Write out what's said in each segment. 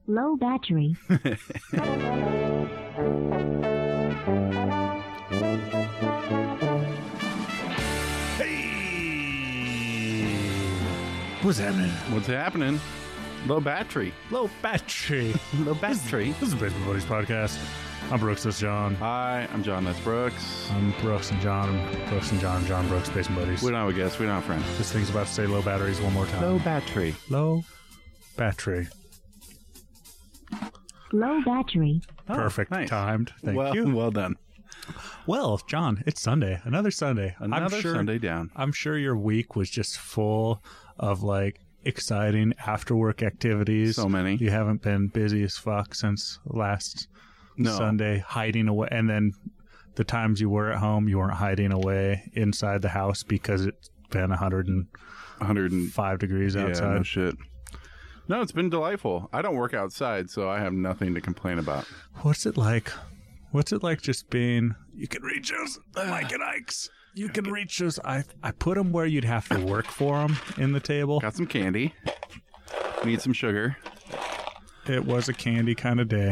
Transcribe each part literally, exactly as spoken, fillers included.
Low battery. Hey! What's happening? What's happening? Low battery. Low battery. Low battery. This is the Basement Buddies podcast. I'm Brooks, that's John. Hi, I'm John, that's Brooks. I'm Brooks and John. I'm Brooks and John. John Brooks, Basement Buddies. We don't have a guest, we don't have friends. This thing's about to say low batteries one more time. Low battery. Low battery. Low battery. Oh, Perfect nice. timed. Thank well, you. Well done. Well, John, it's Sunday. Another Sunday. Another I'm sure, Sunday down. I'm sure your week was just full of like exciting after work activities. So many. You haven't been busy as fuck since last No. Sunday, hiding away. And then the times you were at home, you weren't hiding away inside the house because it's been one hundred one hundred five degrees Yeah, outside. no shit. No, it's been delightful. I don't work outside, so I have nothing to complain about. What's it like? What's it like just being, you can reach us, Mike and Ike's. You can reach us. I I put them where you'd have to work for them in the table. Got some candy. Need some sugar. It was a candy kind of day.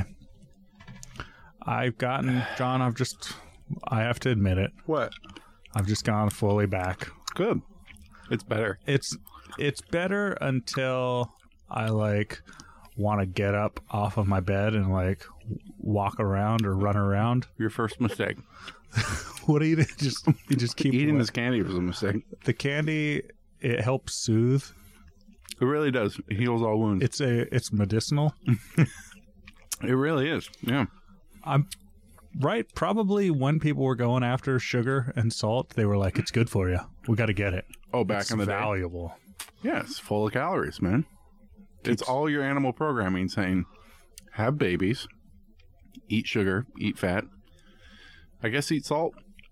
I've gotten, John, I've just, I have to admit it. What? I've just gone fully back. Good. It's better. It's, it's better until I like want to get up off of my bed and like walk around or run around. Your first mistake. What do you do? Just, you just keep Eating this candy was a mistake. The candy, it helps soothe. It really does. It heals all wounds. It's a, it's medicinal. It really is. Yeah. I'm right. Probably when people were going after sugar and salt, they were like, it's good for you. We got to get it. Oh, back It's in the valuable. day. Yeah, it's full of calories, man. It's all your animal programming saying, have babies, eat sugar, eat fat. I guess eat salt.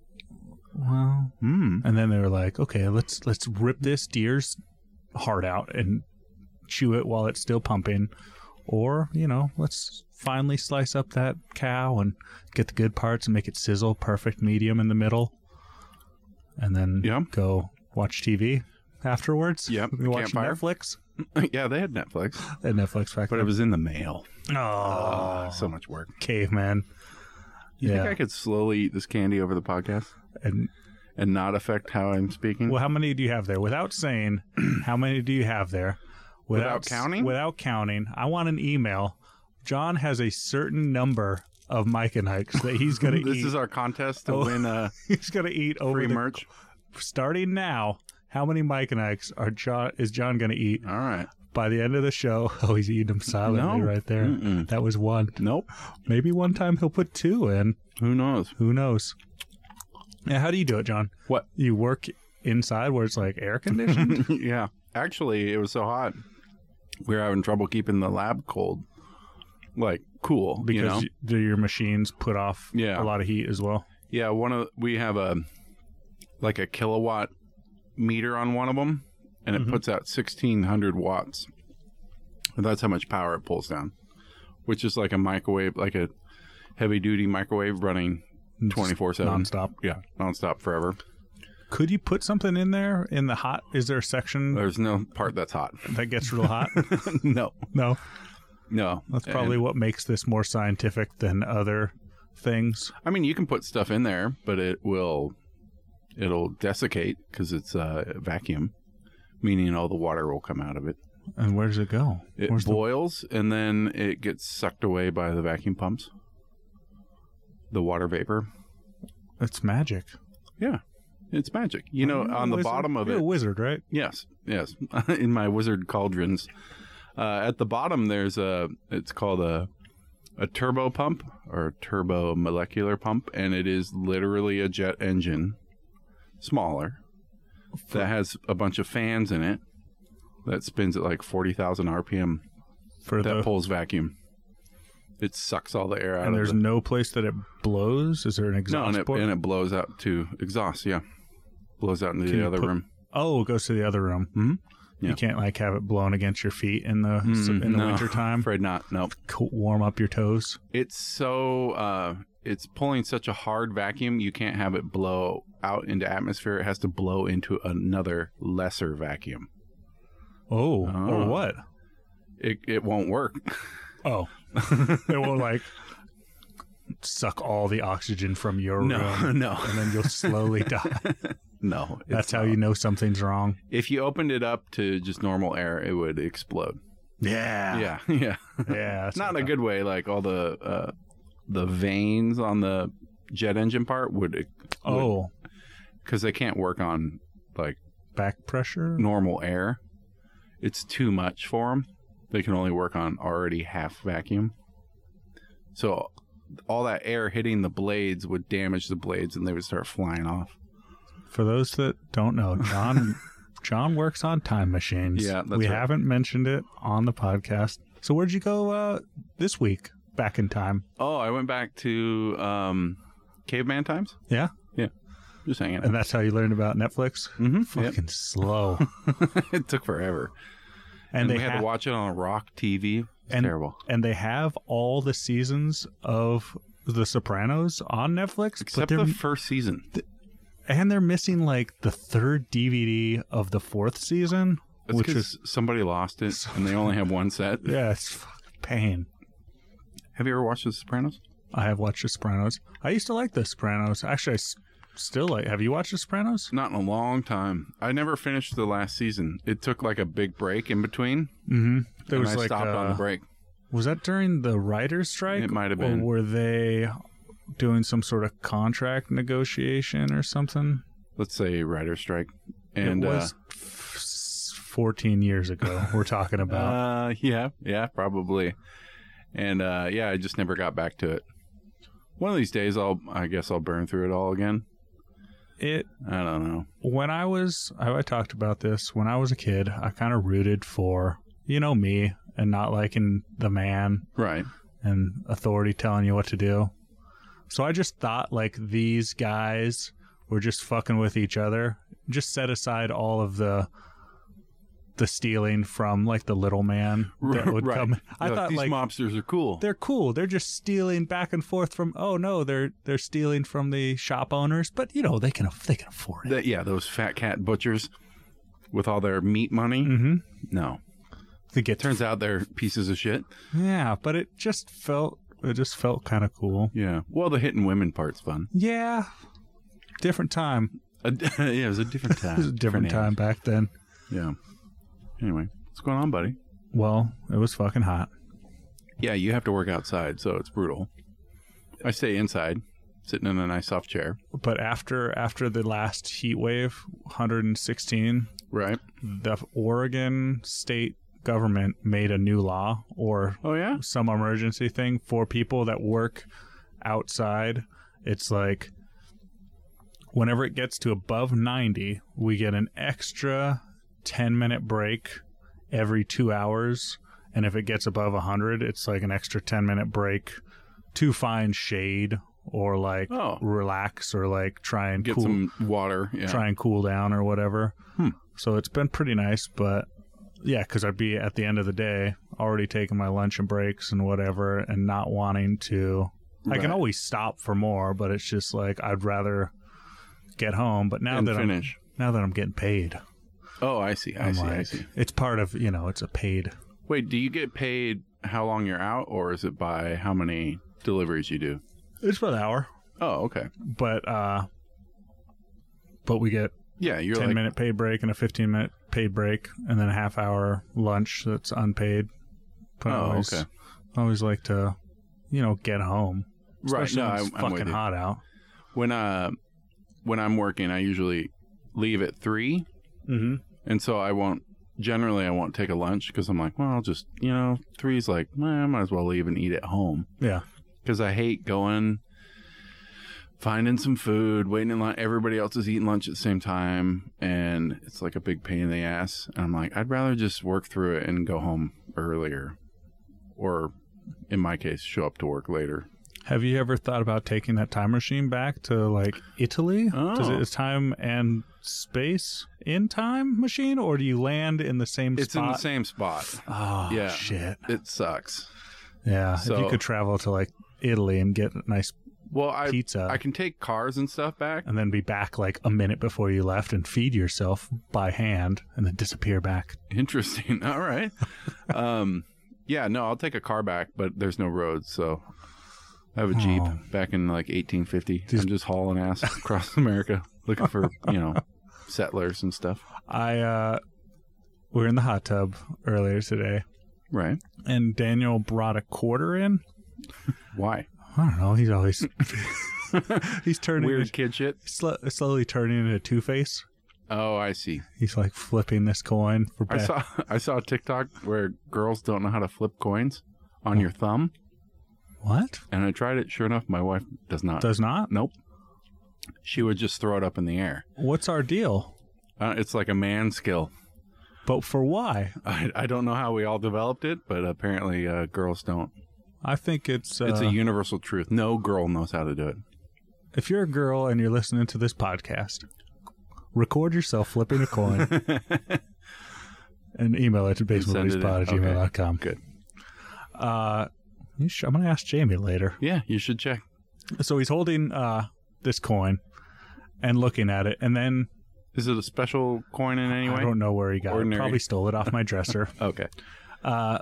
Well, Hmm. and then they were like, okay, let's let's rip this deer's heart out and chew it while it's still pumping, or you know, let's finally slice up that cow and get the good parts and make it sizzle, perfect medium in the middle, and then Yeah. go watch T V afterwards. Yep, we watch campfire. Netflix. Yeah, they had Netflix, At Netflix back but it then. was in the mail. Oh, Ah, so much work. caveman. You yeah, think I could slowly eat this candy over the podcast and and not affect how I'm speaking? well, how many do you have there? Without saying, how many do you have there? Without counting? Without counting. I want an email. John has a certain number of Mike and Ike's that he's going to eat. This is our contest to Oh. win uh, he's going to eat over free the, merch. starting now. How many Mike and Ike's are John, is John going to eat All right. by the end of the show? Oh, he's eating them silently No. right there. Mm-mm. That was one. Nope. Maybe one time he'll put two in. Who knows? Who knows? Yeah, how do you do it, John? What? You work inside where it's like air conditioned? Yeah. Actually, it was so hot. We were having trouble keeping the lab cold. Like, cool. Because you know? y- do your machines put off Yeah. a lot of heat as well? Yeah, one of we have a like a kilowatt meter on one of them, and it Mhm. puts out sixteen hundred watts. And that's how much power it pulls down, which is like a microwave, like a heavy duty microwave running twenty-four seven. Nonstop. Yeah, nonstop forever. Could you put something in there in the hot? Is there a section There's no part that's hot. that gets real hot? No, No. no. That's probably And- what makes this more scientific than other things. I mean, you can put stuff in there, but it will, it'll desiccate because it's a vacuum, meaning all the water will come out of it. And where does it go? It Where's the, boils and then it gets sucked away by the vacuum pumps. The water vapor. it's magic. Yeah, it's magic. You know, You're a on the wizard. bottom of You're it. a wizard, right? Yes, yes. In my wizard cauldrons, uh, at the bottom there's a. It's called a a turbo pump or a turbo molecular pump, and it is literally a jet engine, smaller, that has a bunch of fans in it that spins at like forty thousand R P M. For That the pulls vacuum. It sucks all the air out and of there's the... no place that it blows. Is there an No, exhaust and it, port? and it blows out to exhaust, yeah. Blows out into Can the you other put- room. Oh, it goes to the other room. Hmm? You Yeah. can't like have it blown against your feet in the in the no, winter time. Afraid not, no. Warm up your toes. It's so, uh, it's pulling such a hard vacuum, you can't have it blow out into atmosphere. It has to blow into another lesser vacuum. Oh, Oh. or what? It, it won't work. Oh, it will like suck all the oxygen from your No, room, no. and then you'll slowly die. No. it's That's how not. you know something's wrong. If you opened it up to just normal air, it would explode. Yeah, Yeah, yeah. yeah. that's Not in what a good way. Like all the uh, the veins on the jet engine part would. I- Oh, Because they can't work on like back pressure. normal air. It's too much for them. They can only work on already half vacuum. So all that air hitting the blades would damage the blades and they would start flying off. For those that don't know, John John works on time machines. Yeah, that's we right. haven't mentioned it on the podcast. So where'd you go uh, this week? Back in time? Oh, I went back to um, caveman times. Yeah, Just hanging out. and that's how you learned about Netflix. Mm-hmm. Fucking slow. It took forever. And, And, they we had ha- to watch it on a rock T V. It was And- terrible. and they have all the seasons of The Sopranos on Netflix, Except but they're the first season. and they're missing like the third D V D of the fourth season, That's which because is somebody lost it and they only have one set. yeah, it's fucking pain. Have you ever watched The Sopranos? I have watched The Sopranos. I used to like The Sopranos. Actually, I s- still like. Have you watched The Sopranos? Not in a long time. I never finished the last season. It took like a big break in between. Mm-hmm. There and was I like stopped on uh, the break. Was that during the writers' strike? It might have been. Or were they doing some sort of contract negotiation or something? Let's say writer strike. And it was f- fourteen years ago. We're talking uh, about. uh yeah, yeah, probably. And uh yeah, I just never got back to it. One of these days I'll I guess I'll burn through it all again. It I don't know. when I was I, I talked about this when I was a kid. I kind of rooted for you know me and not liking the man Right. and authority telling you what to do. So I just thought like these guys were just fucking with each other. Just set aside all of the the stealing from like the little man that would right. come. I They're thought these like mobsters are cool. they're cool. They're just stealing back and forth from. Oh no, they're they're stealing from the shop owners. But you know they can they can afford it. That, yeah, those fat cat butchers with all their meat money. Mm-hmm. No. They get Turns out they're pieces of shit. yeah, but it just felt it just felt kind of cool. Yeah. Well, the hitting women part's fun. Yeah, different time. A, yeah, it was a different time. It was a different time age. back then. Yeah. Anyway, what's going on, buddy? Well, it was fucking hot. Yeah, you have to work outside, so it's brutal. I stay inside, sitting in a nice soft chair. But after after the last heat wave, one hundred sixteen, Right. the Oregon state government made a new law or Oh, yeah? some emergency thing for people that work outside. It's like whenever it gets to above ninety, we get an extra ten minute break every two hours. And if it gets above one hundred, it's like an extra ten minute break to find shade or like Oh. relax or like try and Get cool, some water. Yeah. try and cool down or whatever. Hmm. So it's been pretty nice, but yeah, because I'd be at the end of the day already taking my lunch and breaks and whatever and not wanting to. I can Right. always stop for more, but it's just like I'd rather get home. But now And that finish. I'm now that I'm getting paid, Oh, I see. I I'm see. like, I see. it's part of you know it's a paid. Wait, do you get paid how long you're out, or is it by how many deliveries you do? It's for the hour, Oh, okay. but uh, but we get Yeah, you're ten like, minute paid break and a fifteen minute paid break, and then a half hour lunch that's unpaid. But I Oh, always, okay. I always like to, you know, get home. Right, Especially no, when it's I'm- I'm with fucking you. hot out. when uh when I'm working, I usually leave at three, Mm-hmm. and so I won't. Generally, I won't take a lunch because I'm like, well, I'll just you know, three's like, well, I might as well leave and eat at home Yeah. because I hate going, finding some food, waiting in line. Everybody else is eating lunch at the same time, and it's like a big pain in the ass. And I'm like, I'd rather just work through it and go home earlier, or in my case, show up to work later. Have you ever thought about taking that time machine back to like Italy? Does it Oh. is time and space in time machine, or do you land in the same It's spot? in the same spot. Oh Yeah. shit! It sucks. Yeah, if you So- could travel to like Italy and get a nice Well, I pizza, I can take cars and stuff back. and then be back like a minute before you left and feed yourself by hand, and then disappear back. Interesting. All right. um, Yeah, no, I'll take a car back, but there's no roads, so I have a Jeep Oh. back in like eighteen fifty. These- I'm just hauling ass across America looking for, you know, settlers and stuff. I uh, we were in the hot tub earlier today, Right. and Daniel brought a quarter in. Why? I don't know. He's always he's turning Weird into, kid shit. sl- slowly turning into Two Face. Oh, I see. He's like flipping this coin for I bet. saw I saw a TikTok where girls don't know how to flip coins on your thumb, What? and I tried it. Sure enough, my wife does not. Does not? Nope. She would just throw it up in the air. What's our deal? Uh, it's like a man skill. But for why? I, I don't know how we all developed it, but apparently uh, girls don't. I think it's uh, It's a universal truth. No girl knows how to do it. if you're a girl and you're listening to this podcast, record yourself flipping a coin and email it to Send it in. basementbuddiespod at gmail dot com. Good. Uh, you sh- I'm going to ask Jamie later. Yeah, you should check. So he's holding uh, this coin and looking at it, and then Is it a special coin in any way? I don't know where he got Ordinary. it. Probably stole it off my dresser. Okay. Uh,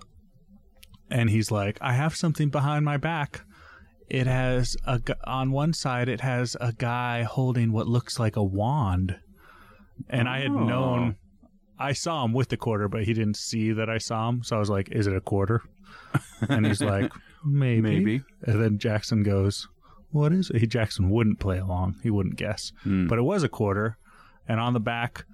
and he's like, I have something behind my back. It has a gu- on one side, it has a guy holding what looks like a wand. And I had Oh. known, I saw him with the quarter, but he didn't see that I saw him. So I was like, is it a quarter? And he's like, maybe. Maybe. And then Jackson goes, what is it? He, Jackson wouldn't play along. He wouldn't guess. Hmm. But it was a quarter. And on the back,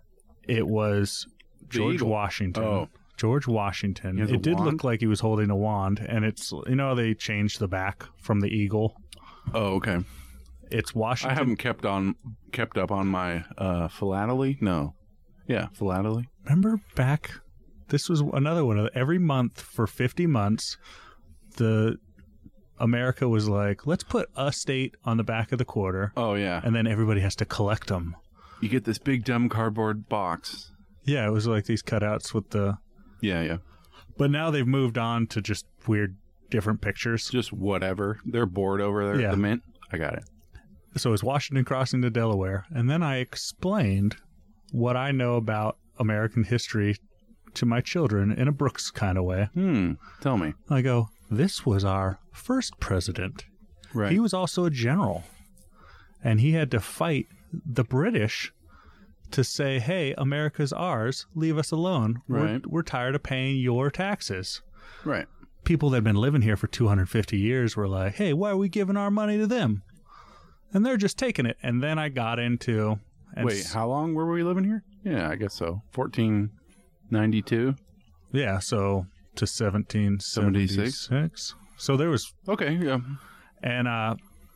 it was The George eagle. Washington. Oh. George Washington. He has a It did wand? look like he was holding a wand, and it's, you know, they changed the back from the eagle. Oh, okay. It's I Washington. haven't kept on kept up on my uh, philately. No. Yeah, philately. Remember back, this was another one of every month for fifty months, the America was like, let's put a state on the back of the quarter, Oh, yeah. and then everybody has to collect them. You get this big dumb cardboard box. Yeah, it was like these cutouts with the, Yeah, yeah. but now they've moved on to just weird different pictures. Just whatever. They're bored over there Yeah. at the mint. I got it. So it's Washington crossing to Delaware. And then I explained what I know about American history to my children in a Brooks kind of way. Hmm. Tell me. I go, this was our first president. Right. He was also a general. And he had to fight the British to say, hey, America's ours. Leave us alone. Right. We're, we're tired of paying your taxes. right. People that had been living here for two hundred fifty years were like, hey, why are we giving our money to them? And they're just taking it. And then I got into... and Wait, s- how long were we living here? Yeah, I guess so. fourteen ninety-two. Yeah, so to seventeen seventy-six. So there was... Okay, yeah. And, uh...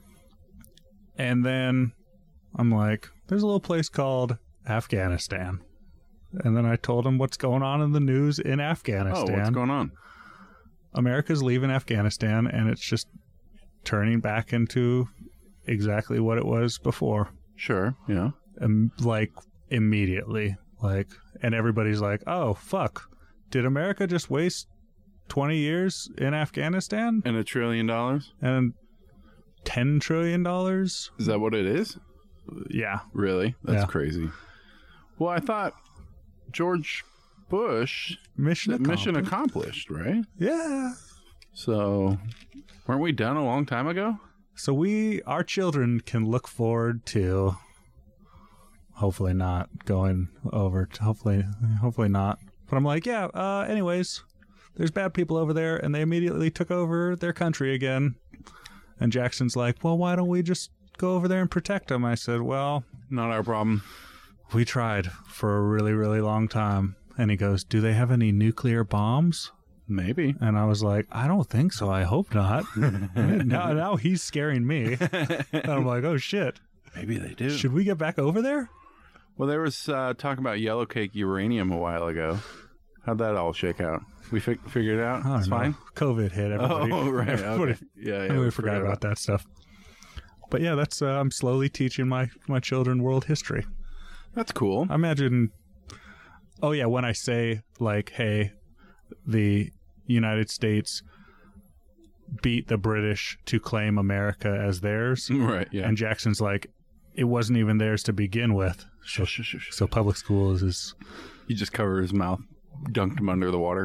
And then I'm like, there's a little place called Afghanistan. And then I told him what's going on in the news in Oh, Afghanistan. what's going on? America's leaving Afghanistan, and it's just turning back into exactly what it was before. Sure, yeah. Um, like, immediately. Like, and everybody's like, oh, fuck. Did America just waste twenty years in Afghanistan? And a trillion dollars? And ten trillion dollars? Is that what it is? Yeah. Really? That's Yeah. crazy. Well, I thought George Bush Mission accomplished. mission accomplished, right? Yeah. So, weren't we done a long time ago? So we, our children can look forward to, hopefully not going over, to hopefully, hopefully not. But I'm like, yeah, uh, anyways, there's bad people over there, and they immediately took over their country again. And Jackson's like, well, why don't we just go over there and protect them? I said, well, Not our problem. we tried for a really, really long time. And he goes, do they have any nuclear bombs? Maybe. And I was like, I don't think so. I hope not. now, now he's scaring me. And I'm like, oh, shit. Maybe they do. Should we get back over there? Well, there was uh, talk about yellow cake uranium a while ago. How'd that all shake out? We fi- figured it out? I don't It's know. fine? COVID hit everybody. Oh, right. Everybody, Okay. Yeah, yeah. everybody we forgot about that stuff. But yeah, that's uh, I'm slowly teaching my, my children world history. That's cool. I imagine, oh yeah, when I say like, hey, the United States beat the British to claim America as theirs. Right, yeah. And Jackson's like, it wasn't even theirs to begin with. So, Shush, shush, shush. so public schools is, He just covered his mouth, dunked him under the water.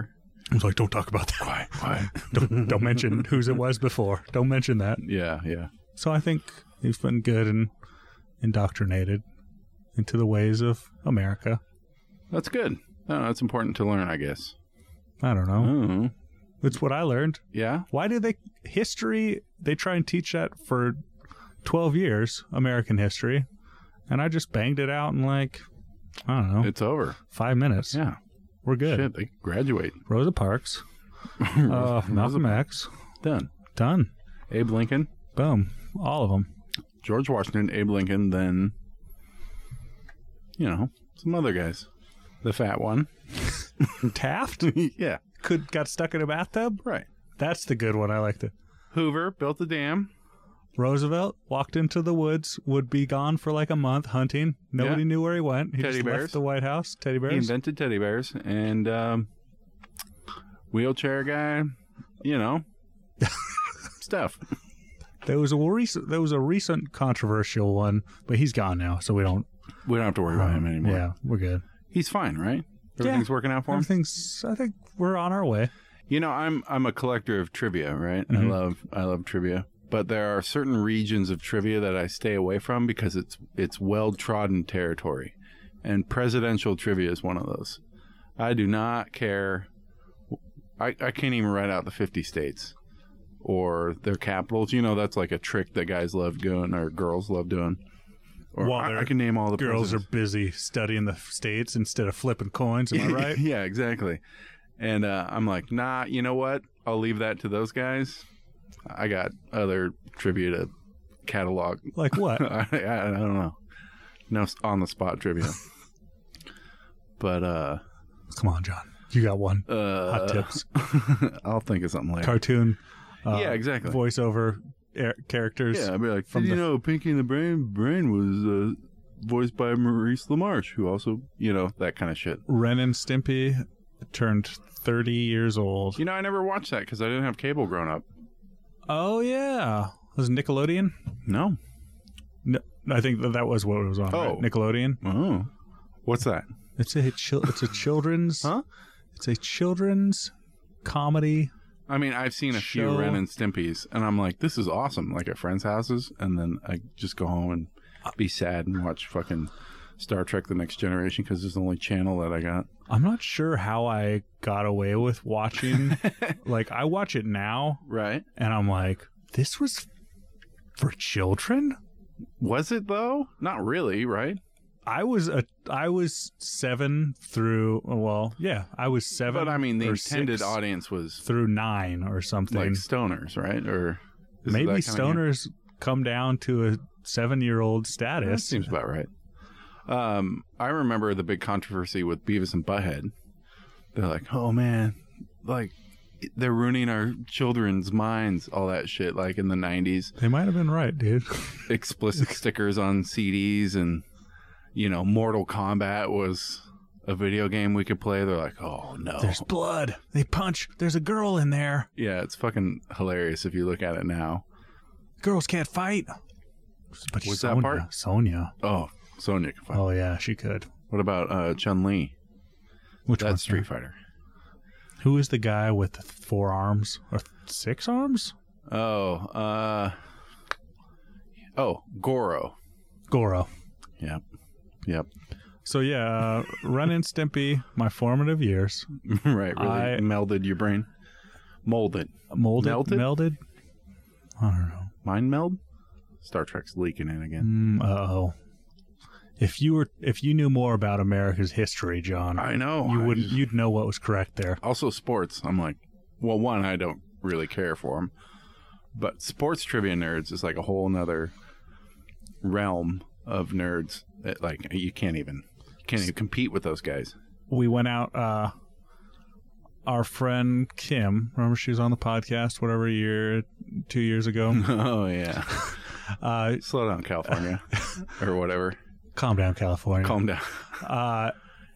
I was like, don't talk about that. Why? Why? don't, don't mention whose it was before. Don't mention that. Yeah, yeah. So I think he's been good and indoctrinated into the ways of America. That's good. No, that's important to learn, I guess. I don't know. Oh, It's what I learned. yeah. Why do they history? They try and teach that for twelve years, American history, and I just banged it out in like I don't know, It's over. five minutes. Yeah. We're good. Shit, they graduate. Rosa Parks, uh, Malcolm X, Done. done. Abe Lincoln, Boom, all of them. George Washington, Abe Lincoln, then, you know, some other guys. The fat one. Taft Yeah. could got stuck in a bathtub. Right. That's the good one. I like the Hoover built the dam. Roosevelt walked into the woods, would be gone for like a month hunting. Nobody Yeah. knew where he went. He Teddy just bears. left the White House. Teddy bears. He invented teddy bears. And um, wheelchair guy, you know, stuff. There was a recent, there was a recent controversial one, but he's gone now, so we don't. We don't have to worry about him anymore. Yeah, we're good. He's fine, right? Everything's working out for him? Everything's. I think we're on our way. You know, I'm I'm a collector of trivia, right? I Mhm. love I love trivia. But there are certain regions of trivia that I stay away from because it's it's well trodden territory. And presidential trivia is one of those. I do not care. I, I can't even write out the fifty states or their capitals. You know, that's like a trick that guys love doing or girls love doing. Or While I, they're- I can name all the Girls are presidents. busy studying the states instead of flipping coins. Am I right? Yeah, exactly. And uh, I'm like, nah, you know what? I'll leave that to those guys. I got other trivia to catalog. Like what? I, I, I don't know. No on the spot trivia. But uh, Come on, John. You got one. uh Hot tips. I'll think of something later. Cartoon. Uh, Yeah, exactly. Voiceover er- characters. Yeah, I'd be like, from did you the- know Pinky and the Brain Brain was uh, voiced by Maurice LaMarche, who also, you know, that kind of shit. Ren and Stimpy turned thirty years old. You know, I never watched that because I didn't have cable growing up. Oh yeah, was it Nickelodeon? No. No, I think that that was what it was on. Oh. Right? Nickelodeon. Oh, what's that? It's a chil- it's a children's. Huh? It's a children's comedy. I mean, I've seen a few Show. Ren and Stimpy's, and I'm like, this is awesome. Like at friends' houses, and then I just go home and be sad and watch fucking Star Trek: The Next Generation because it's the only channel that I got. I'm not sure how I got away with watching. Like I watch it now, Right? and I'm like, this was for children. Was it though? Not really, right? I was a I was seven through well, yeah, I was seven. But I mean, the or intended six audience was through nine or something. like stoners, right? Or is it Maybe that kind of game? stoners come down to a seven-year-old That status. seems about right. Um, I remember the big controversy with Beavis and Butthead. They're like, "Oh man, like they're ruining our children's minds." All that shit, like in the nineties, They might have been right, dude. explicit stickers on C Ds, and you know, Mortal Kombat was a video game we could play. They're like, "Oh no." There's blood. They punch. There's a girl in there. Yeah, it's fucking hilarious if you look at it now. Girls can't fight. But What's that Sonya, part? Sonya. Oh, Sonya can fight. Oh yeah, she could. What about uh, Chun Li? Which That's one's Street that? Fighter. Who is the guy with the four arms or six arms? Oh, uh, oh, Goro. Goro. Yep, yep. So yeah, uh, Ren and Stimpy, my formative years. Right, really I- melded your brain. Molded. Molded, Melted? melded. I don't know. Mind meld? Star Trek's leaking in again. Mm, uh oh. If you were, if you knew more about America's history, John, I know. you I would, just- you'd know what was correct there. Also, sports. I'm like, well, one, I don't really care for them. But sports trivia nerds is like a whole nother realm of nerds that, like, you can't even, can't even compete with those guys. We went out. uh Our friend Kim, remember she was on the podcast, whatever year, two years ago. Oh, yeah. Uh, Slow down, California. Or whatever. calm down, California. Calm down. Uh,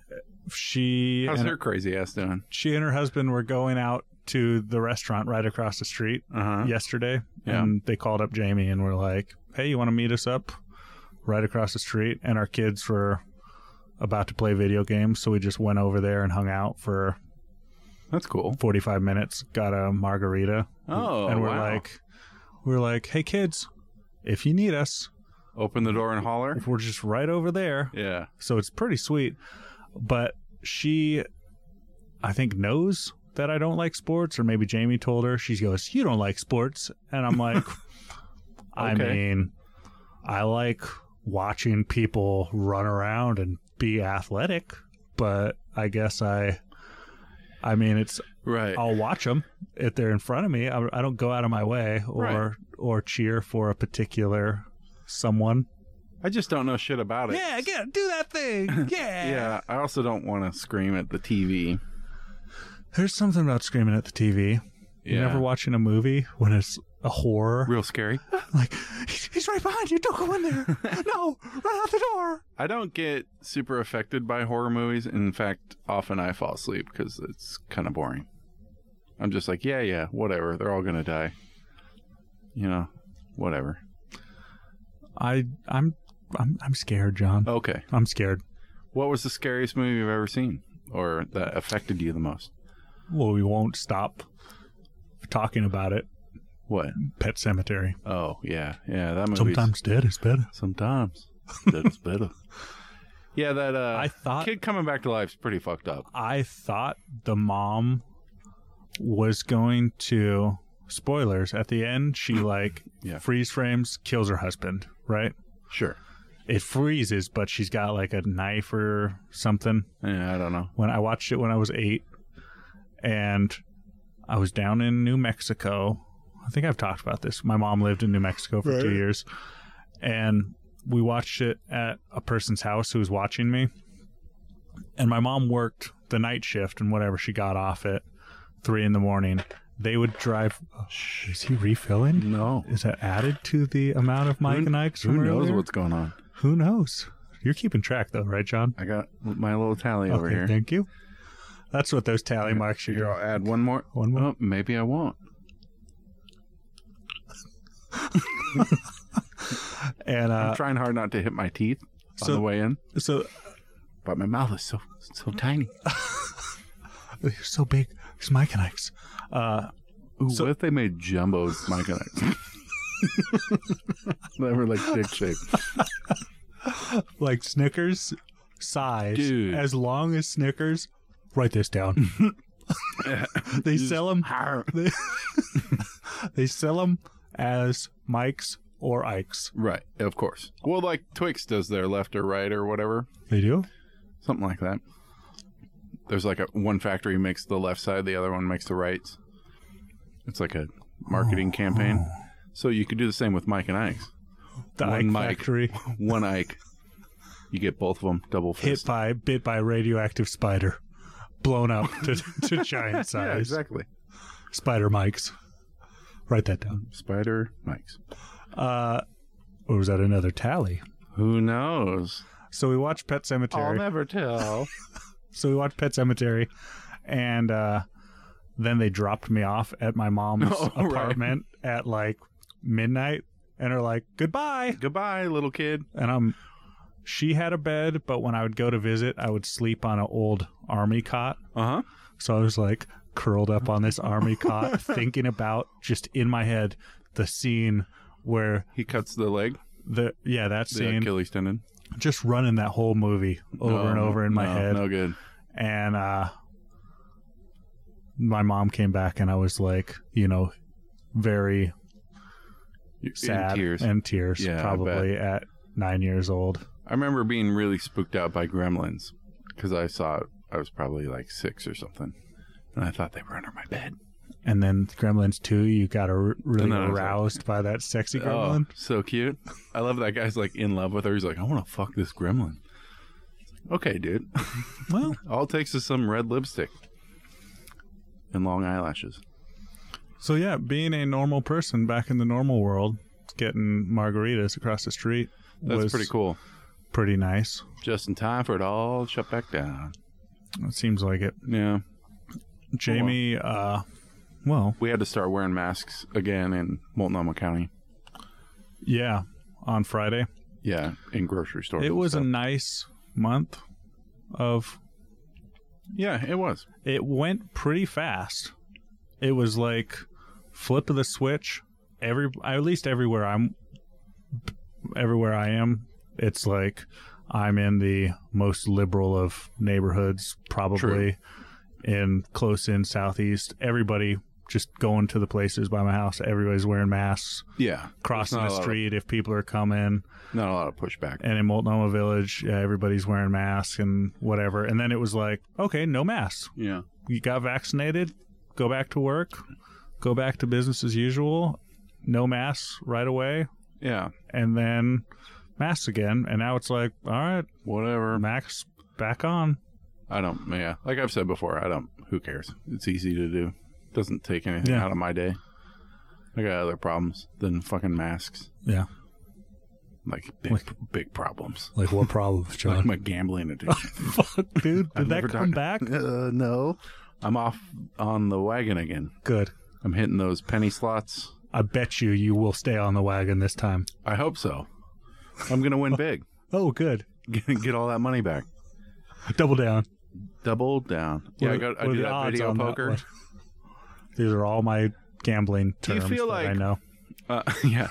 she How's and her crazy ass doing? she and her husband were going out to the restaurant right across the street Uh-huh. yesterday, Yeah. and they called up Jamie and were like, "Hey, you want to meet us up right across the street?" And our kids were about to play video games, so we just went over there and hung out for That's cool. forty-five minutes, got a margarita. Oh, and we're wow. like, we're like, hey kids, if you need us, Open the door and holler. we're just right over there. Yeah. So it's pretty sweet. But she, I think, knows that I don't like sports, or maybe Jamie told her. She goes, you don't like sports. And I'm like, I Okay. mean, I like watching people run around and be athletic, but I guess I, I mean, it's, Right. I'll watch them if they're in front of me. I, I don't go out of my way or, Right. or cheer for a particular someone. I just don't know shit about it. Yeah, yeah, do that thing. Yeah. Yeah. I also don't want to scream at the T V. There's something about screaming at the T V. Yeah. You're never watching a movie when it's a horror. Real scary. Like, "He's- he's right behind you. Don't go in there. No, run out the door. I don't get super affected by horror movies. In fact, often I fall asleep because it's kind of boring. I'm just like, yeah, yeah, whatever. They're all going to die. You know, whatever. I, I'm, I'm, I'm scared, John. Okay. I'm scared. What was the scariest movie you've ever seen or that affected you the most? Well, we won't stop talking about it. What? Pet Cemetery. Oh, yeah. Yeah, that movie. Sometimes dead is better. Sometimes. That's better. Yeah, that uh, I thought- kid coming back to life is pretty fucked up. I thought the mom was going to, spoilers, at the end, she like Yeah. freeze frames, kills her husband, right? Sure. It freezes, but she's got like a knife or something. Yeah, I don't know. When I watched it when I was eight, and I was down in New Mexico. I think I've talked about this. My mom lived in New Mexico for Right. two years, and we watched it at a person's house who was watching me. And my mom worked the night shift, and whatever, she got off at three in the morning. They would drive. Oh, is he refilling? No. Is that added to the amount of Mike Who- and Ike's? Who from knows earlier? what's going on? Who knows? You're keeping track, though, right, John? I got my little tally over Okay, here. thank you. That's what those tally marks should Here, do. I'll add one more. One more? Oh, maybe I won't. And I'm uh, trying hard not to hit my teeth on so- the way in, so but my mouth is so so tiny. you're so big. It's Mike and Ike's. Uh, Ooh, So- what if they made jumbos Mike and Ike's? They were like dick shaped. like Snickers size, Dude. as long as Snickers. Write this down. They sell them. They, they sell them as Mike's or Ike's. Right, of course. Well, like Twix does their left or right or whatever, They do. something like that. There's like a one factory makes the left side, the other one makes the rights. It's like a marketing campaign. So you could do the same with Mike and Ike's. The One Ike Mike. factory One Ike. You get both of them double hit fist. by bit by radioactive spider, blown up to, to giant size. Yeah, exactly. Spider Mike's. Write that down. Spider Mike's. Uh, or was that another tally? Who knows? So we watched Pet Cemetery. I'll never tell. So we watched Pet Cemetery, and uh, then they dropped me off at my mom's Oh, right. apartment at like midnight, and are like, "Goodbye." Goodbye, little kid. And I'm. She had a bed, but when I would go to visit, I would sleep on an old army cot. Uh huh. So I was like curled up on this army cot, thinking about just in my head the scene where He cuts the leg, the yeah that the scene, Achilles tendon. just running that whole movie over and No, over in my no, head. No good. And uh my mom came back, and I was like, you know, very You- sad In tears. and tears, Yeah, I probably at nine years old. I remember being really spooked out by Gremlins because I saw it. I was probably like six or something, and I thought they were under my bed. And then Gremlins two, you got a, really And then I was like- aroused by that sexy gremlin. Oh, so cute. I love that guy's like in love with her. He's like, I want to fuck this gremlin. Okay, dude. Well, All it takes is some red lipstick and long eyelashes. so yeah, being a normal person back in the normal world, getting margaritas across the street That's was pretty cool. pretty nice. Just in time for it all to shut back down. It seems like it. Yeah. Jamie, uh, well, We had to start wearing masks again in Multnomah County. yeah, on Friday. Yeah, in grocery stores. It and was a stuff. nice month of Yeah, it was. It went pretty fast. It was like flip of the switch. Every at least everywhere I'm everywhere I am, it's like I'm in the most liberal of neighborhoods, probably True. in close in southeast. Everybody just going to the places by my house. Everybody's wearing masks, Yeah. crossing There's the not a lot street if people are coming. Of, not a lot of pushback. And in Multnomah Village, yeah, everybody's wearing masks and whatever. And then it was like, okay, no masks. Yeah. You got vaccinated, go back to work, go back to business as usual, no masks right away, Yeah. and then masks again. And now it's like, all right, Whatever. masks back on. I don't, yeah. Like I've said before, I don't, who cares? It's easy to do. Doesn't take anything Yeah. out of my day. I got other problems than fucking masks. Yeah. Like big, Like- big problems. Like what problems, Like John? my gambling addiction. Fuck, dude. I've Did that never come done- back? Uh, no. I'm off on the wagon again. Good. I'm hitting those penny slots. I bet you you will stay on the wagon this time. I hope so. I'm going to win big. Oh, good. Get, get all that money back. Double down. Double down. Yeah, I, What- got, I what are do the that odds video on that poker. one? These are all my gambling Do you terms feel that like- I know. Uh, yeah.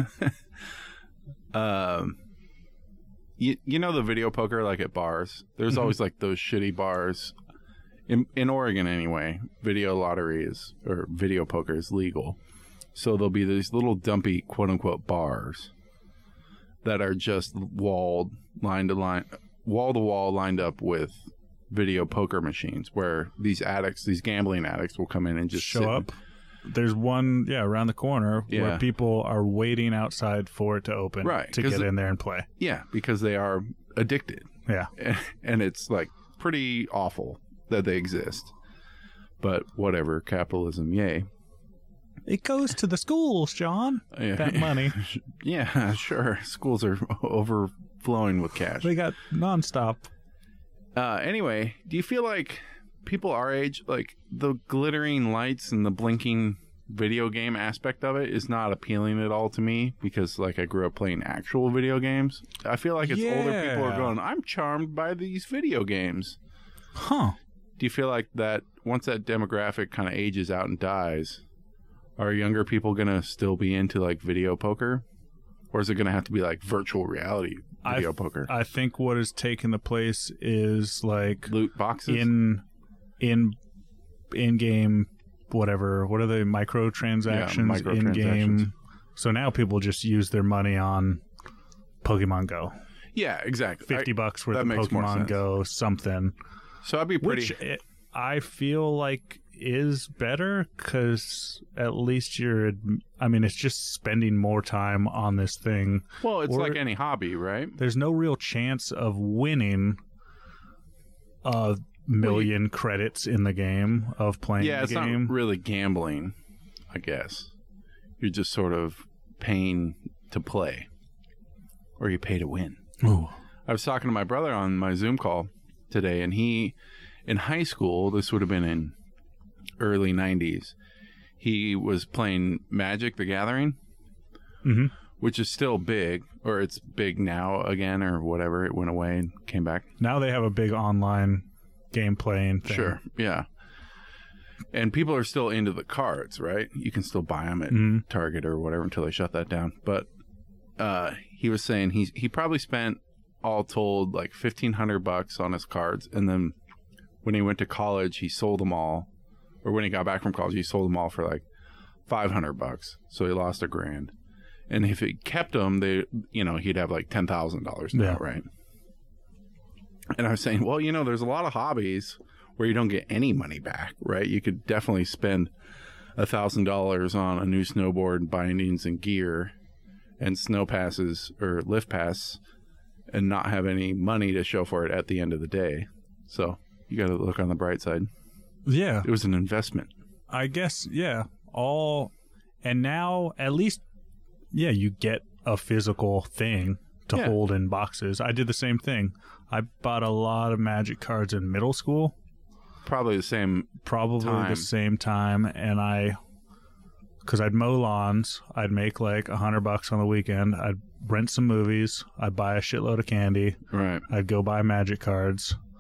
um, you, you know the video poker like at bars? There's Mhm. always like those shitty bars. In in Oregon anyway, video lottery is, or video poker is legal. So there'll be these little dumpy quote unquote bars that are just walled, line to line, wall to wall lined up with video poker machines where these addicts, these gambling addicts will come in and just Show sit up. There's one, yeah, around the corner Yeah. where people are waiting outside for it to open Right, to 'cause get the- in there and play. Yeah, because they are addicted. Yeah. And it's like pretty awful that they exist. But whatever, capitalism, yay. It goes to the schools, John. Yeah. That money. Yeah, sure. Schools are overflowing with cash. They got nonstop. Uh, anyway, do you feel like people our age, like the glittering lights and the blinking video game aspect of it is not appealing at all to me because like I grew up playing actual video games? I feel like it's older people are Yeah. going, I'm charmed by these video games. Huh. Do you feel like that once that demographic kind of ages out and dies, are younger people going to still be into like video poker? Or is it going to have to be like virtual reality I video f- poker? I think what has taken the place is like Loot boxes? in in in game whatever. What are the microtransactions Yeah, in microtransactions. game? So now people just use their money on Pokemon Go. yeah, exactly. Fifty I- bucks worth that of makes more Pokemon sense. Go something. So I'd be pretty... Which it, I feel like is better because at least you're, I mean, it's just spending more time on this thing. well, it's or- like any hobby, right? There's no real chance of winning a million credits in the game of playing Yeah, the it's game. not really gambling, I guess. You're just sort of paying to play. Or you pay to win. Ooh. I was talking to my brother on my Zoom call today, and he, in high school, this would have been in early nineties, he was playing Magic the Gathering, Mhm. which is still big, or it's big now again, or whatever. It went away and came back. Now they have a big online game playing thing. Sure, yeah. And people are still into the cards, right? You can still buy them at Mhm. Target or whatever until they shut that down. But uh, he was saying he he probably spent all told like fifteen hundred bucks on his cards, and then when he went to college, he sold them all, or when he got back from college, he sold them all for like five hundred bucks. So he lost a grand. And if he kept them, they you know he'd have like ten thousand dollars now, Yeah. right? And I was saying, well, you know, there's a lot of hobbies where you don't get any money back, right? You could definitely spend a thousand dollars on a new snowboard, bindings, and gear, and snow passes or lift pass, and not have any money to show for it at the end of the day. So you got to look on the bright side. Yeah. It was an investment. I guess, yeah. All, and now at least, yeah, you get a physical thing to Yeah. hold in boxes. I did the same thing. I bought a lot of Magic cards in middle school, Probably the same. probably Time. the same time, and I, because I'd mow lawns, I'd make like a hundred bucks on the weekend. I'd rent some movies. I'd buy a shitload of candy. Right. I'd go buy Magic cards.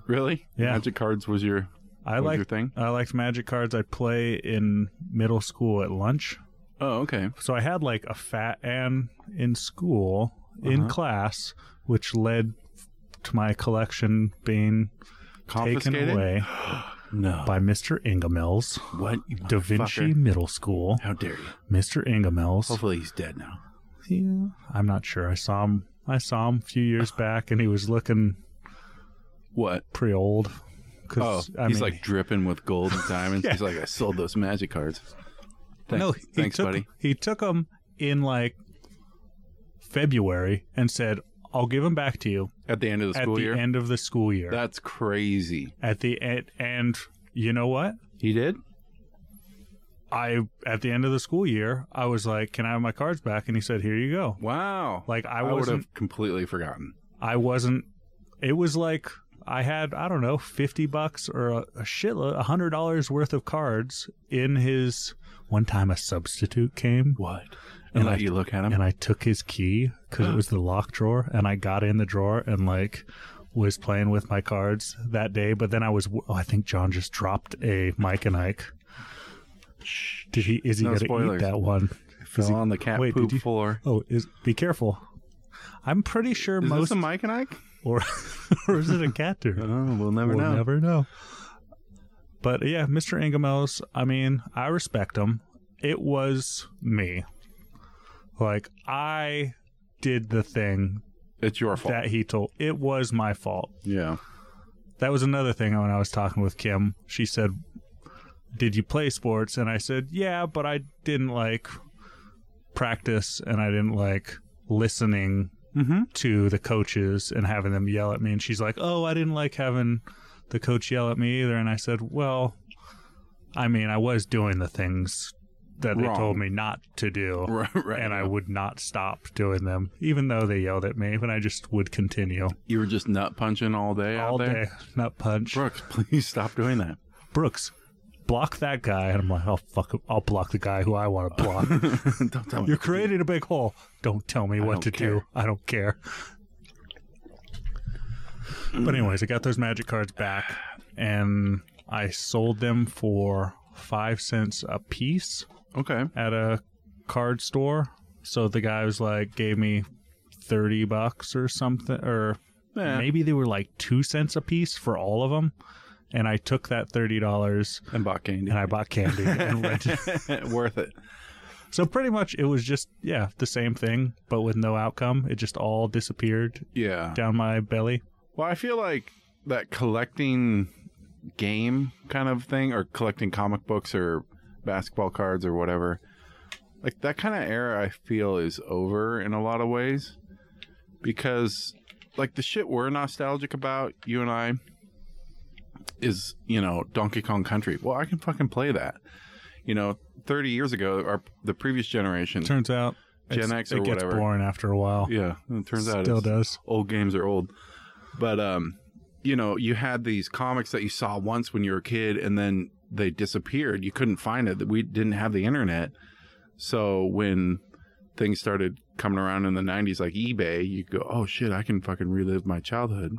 Really? Yeah. Magic cards was your I was like your thing? I liked Magic cards. I'd play in middle school at lunch. Oh, okay. So I had like a fat Ann in school in Uh-huh. class, which led to my collection being taken Confiscated? away No. by Mister Ingamills, What? you Da Vinci motherfucker. Middle School. How dare you? Mister Ingamills. Hopefully he's dead now. Yeah, I'm not sure. I saw him. I saw him a few years back, and he was looking What? pretty old. Oh, 'Cause, I he's mean, like dripping with gold and diamonds. Yeah. He's like, I sold those magic cards. Thanks, no, he thanks took, buddy. He took them in like February and said, "I'll give them back to you At the end of the at school the year? end of the school year." That's crazy. At the end, and you know what? He did? I at the end of the school year, I was like, "Can I have my cards back?" And he said, "Here you go." Wow. Like I I would wasn't. have completely forgotten. I wasn't. It was like I had I don't know fifty bucks or a, a shitload, a hundred dollars worth of cards in his. One time, a substitute came. What? And And let I- you look at him? And I took his key because it was the lock drawer, and I got in the drawer and like was playing with my cards that day. But then I was, oh, I think John just dropped a Mike and Ike. Did he? Is he No gonna spoilers. eat that one? Fell he- on the cat wait, poop did you- floor. Oh, is be careful. I'm pretty sure Is most this a Mike and Ike? or or is it a cat turd? Oh, we'll never we'll know. never know. But yeah, Mister Ingamel's, I mean, I respect him. It was me. Like, I did the thing It's your fault. that he told. It was my fault. yeah. That was another thing when I was talking with Kim. She said, "Did you play sports?" And I said, "Yeah, but I didn't like practice and I didn't like listening Mm-hmm. to the coaches and having them yell at me." And she's like, "Oh, I didn't like having the coach yell at me either." And I said, "Well, I mean, I was doing the things that they Wrong. told me not to do, Right, right. and I would not stop doing them, even though they yelled at me, but I just would continue You were just nut punching all day all out there? day. Nut punch. Brooks, please stop doing that. Brooks, block that guy." And I'm like, "Oh, fuck it. I'll block the guy who I want to block." Don't tell me. You're creating a big hole. Don't tell me I what don't to care. do. I don't care. But anyways, I got those magic cards back, and I sold them for five cents a piece Okay. at a card store. So the guy was like, gave me thirty bucks or something, or Yeah. maybe they were like two cents a piece for all of them. And I took that thirty dollars And bought candy. and I bought candy and rented. Worth it. So pretty much it was just, yeah, the same thing, but with no outcome. It just all disappeared Yeah. down my belly. Well, I feel like that collecting game kind of thing, or collecting comic books or basketball cards or whatever, like that kind of era, I feel is over in a lot of ways, because like the shit we're nostalgic about, you and I, is, you know, Donkey Kong Country. Well, I can fucking play that. You know, thirty years ago, our the previous generation, Turns out Gen it's- X or it gets whatever. boring after a while. yeah, it turns out Still it's, does. old games are old. But um you know, you had these comics that you saw once when you were a kid, and then they disappeared. You couldn't find it. We didn't have the internet. So when things started coming around in the nineties, like eBay, you go, oh shit, I can fucking relive my childhood.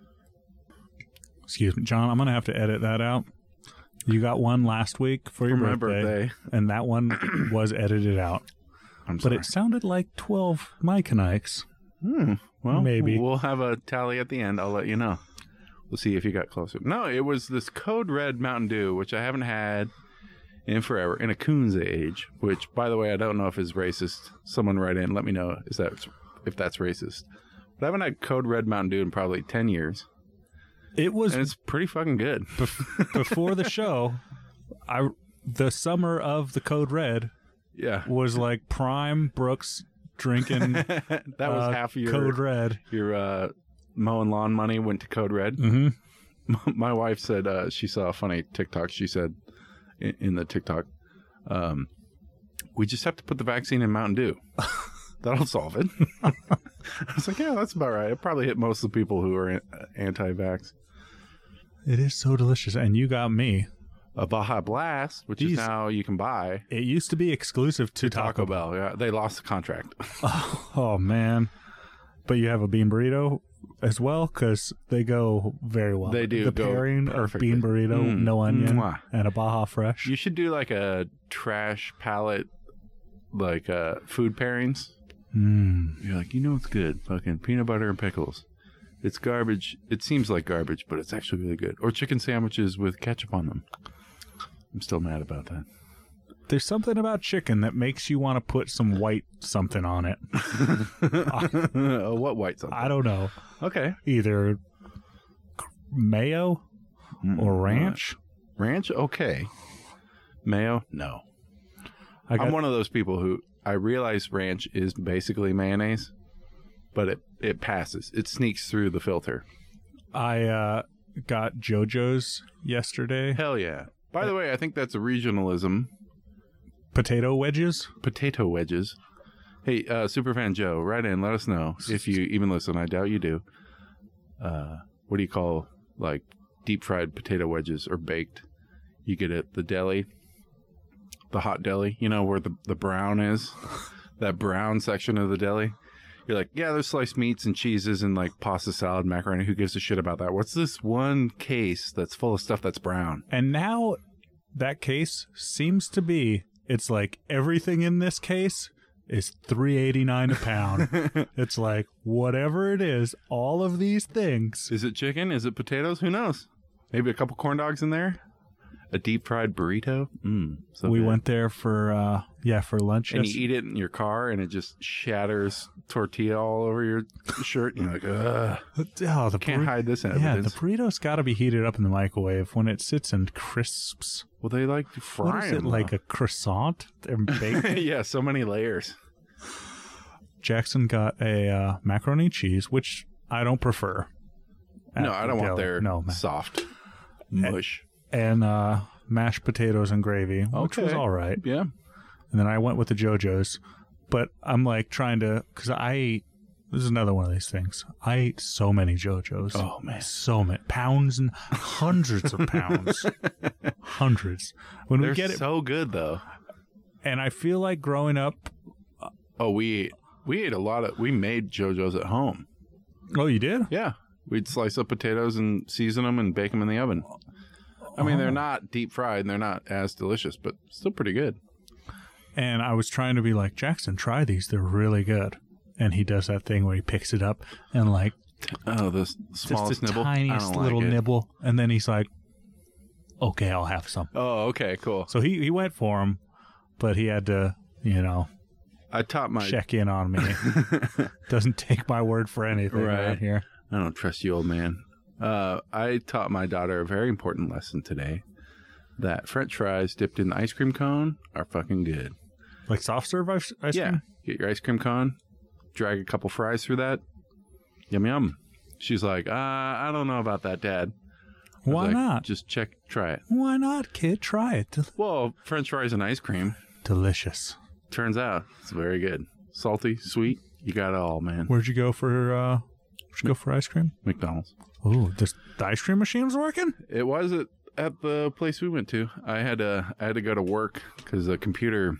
Excuse me, John, I'm going to have to edit that out. You got one last week for your For my birthday, birthday. and that one was edited out. I'm But sorry. it sounded like twelve Mike and Ikes. Hmm. Well, Maybe. we'll have a tally at the end. I'll let you know. We'll see if you got closer. No, it was this Code Red Mountain Dew, which I haven't had in forever, in a coon's age, which, by the way, I don't know if is racist. Someone write in, let me know is that if that's racist. But I haven't had Code Red Mountain Dew in probably ten years, It was and it's pretty fucking good. before the show. I the summer of the Code Red Yeah. was like prime Brooks drinking that was uh, half of your, Code Red. your uh, mowing lawn money went to Code Red. Mm-hmm. My wife said uh, she saw a funny TikTok. She said in, in the TikTok, um, we just have to put the vaccine in Mountain Dew. That'll solve it. I was like, yeah, that's about right. It probably hit most of the people who are an- anti-vax. It is so delicious, and you got me. A Baja Blast, which These- is now you can buy. It used to be exclusive to Taco, Taco, Bell. Yeah, they lost the contract. Oh man! But you have a bean burrito as well because they go very well. They do The go pairing of perfectly. bean burrito, Mm. no onion, Mwah. and a Baja Fresh. You should do like a trash palette, like uh, food pairings. Mm. You're like, you know what's good? Fucking peanut butter and pickles. It's garbage. It seems like garbage, but it's actually really good. Or chicken sandwiches with ketchup on them. I'm still mad about that. There's something about chicken that makes you want to put some white something on it. Oh, what white something? I don't know. Okay. Either mayo or Mm, ranch. uh, ranch? Okay. Mayo? No. I got, I'm one of those people who I realize ranch is basically mayonnaise, but it, it passes. It sneaks through the filter. I uh, got JoJo's yesterday. Hell yeah. By the way, I think that's a regionalism. Potato wedges. Potato wedges. Hey, uh, Superfan Joe, write in. Let us know if you even listen. I doubt you do. Uh, what do you call, like, deep fried potato wedges or baked? You get it at the deli, the hot deli, you know, where the, the brown is, that brown section of the deli. You're like, yeah, there's sliced meats and cheeses and, like, pasta salad, macaroni. Who gives a shit about that? What's this one case that's full of stuff that's brown? And now that case seems to be, it's like everything in this case is three eighty-nine a pound. It's like whatever it is, all of these things. Is it chicken? Is it potatoes? Who knows? Maybe a couple corn dogs in there? A deep fried burrito? Mm, so we good. went there for uh yeah, for lunch. And yes- you eat it in your car and it just shatters tortilla all over your shirt. And you're like, ugh. Oh, the Can't burri- hide this Yeah, evidence. the burrito's got to be heated up in the microwave when it sits and crisps. Well, they like to fry What is it, them, like though. a croissant? They're baked. Yeah, so many layers. Jackson got a uh, macaroni and cheese, which I don't prefer. at No, I the don't want deli. their no, ma- soft mush. and uh, mashed potatoes and gravy, which was Okay. all right. Yeah. And then I went with the JoJo's, but I'm like trying to, because I ate, this is another one of these things. I ate so many JoJo's. Oh, man. So many. Pounds and hundreds of pounds. Hundreds. When They're we get it, so good, though. and I feel like growing up, Oh, we ate, we ate a lot of, we made JoJo's at home. oh, you did? Yeah. We'd slice up potatoes and season them and bake them in the oven. I mean, Oh. they're not deep fried and they're not as delicious, but still pretty good. And I was trying to be like, Jackson, try these. They're really good. And he does that thing where he picks it up and like, Oh, the s- just smallest the nibble. I tiniest don't little like it. nibble. And then he's like, okay, I'll have some. Oh, okay, cool. So he, he went for him, but he had to, you know, I taught my. check in on me. Doesn't take my word for anything Right. right here. I don't trust you, old man. Uh, I taught my daughter a very important lesson today. That French fries dipped in the ice cream cone are fucking good. Like soft serve ice, ice Yeah, cream? get your ice cream cone, drag a couple fries through that. Yum yum. She's like, uh, I don't know about that, Dad. I was Why like, not? Just check, try it. Why not, kid? Try it. Del- Well, French fries and ice cream. Delicious. Turns out it's very good. Salty, sweet. You got it all, man. Where'd you go for, uh, where'd you go for ice cream? McDonald's. Oh, this, the ice cream machine's working? It was at, at the place we went to. I had to I had to go to work because the computer.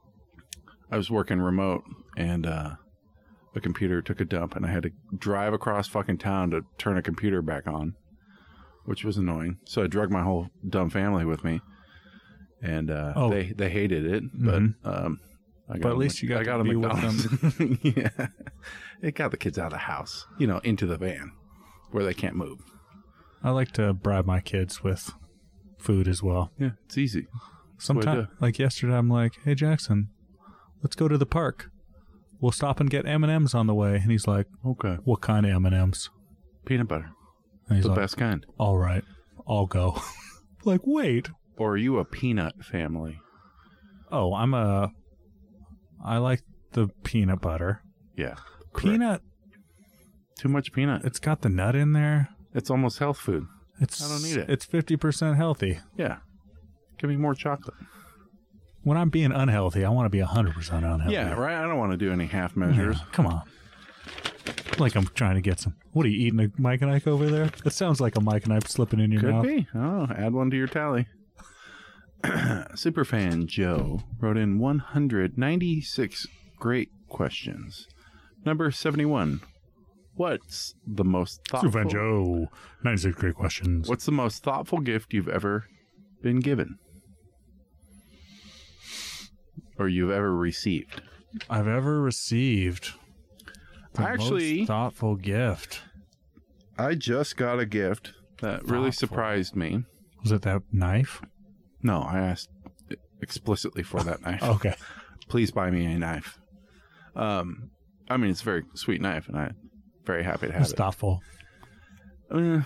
I was working remote and uh, the computer took a dump, and I had to drive across fucking town to turn a computer back on, which was annoying. So I dragged my whole dumb family with me, and uh, Oh. they they hated it, but Mhm. um, I got But at them- least you got I got to a be with McDonald's. Yeah, it got the kids out of the house, you know, into the van where they can't move. I like to bribe my kids with food as well. Yeah, it's easy. what I Sometimes, do. like yesterday, I'm like, "Hey Jackson, let's go to the park. We'll stop and get M and M's on the way." And he's like, Okay, "What kind of M and M's?" peanut butter, And he's the like, best kind. "All right, I'll go." Like, wait. Or are you a peanut family? Oh, I'm a. I like the peanut butter. Yeah, correct. Peanut. Too much peanut. It's got the nut in there. It's almost health food. It's. I don't need it. It's fifty percent healthy. Yeah, give me more chocolate. When I'm being unhealthy, I want to be one hundred percent unhealthy. Yeah, right. I don't want to do any half measures. Yeah, come on. Like I'm trying to get some. What are you eating, a Mike and Ike over there? It sounds like a Mike and Ike slipping in your Could mouth. be. Oh, add one to your tally. Superfan Joe wrote in one hundred ninety-six great questions. Number seventy-one. What's the most thoughtful? Suvenjo. ninety-six great questions. What's the most thoughtful gift you've ever been given? Or you've ever received? I've ever received. The Actually, most thoughtful gift. I just got a gift that really Thoughtful. surprised me. Was it that knife? No, I asked explicitly for that knife. Okay. Please buy me a knife. Um, I mean, it's a very sweet knife, and I'm very happy to have It's it. thoughtful. Uh,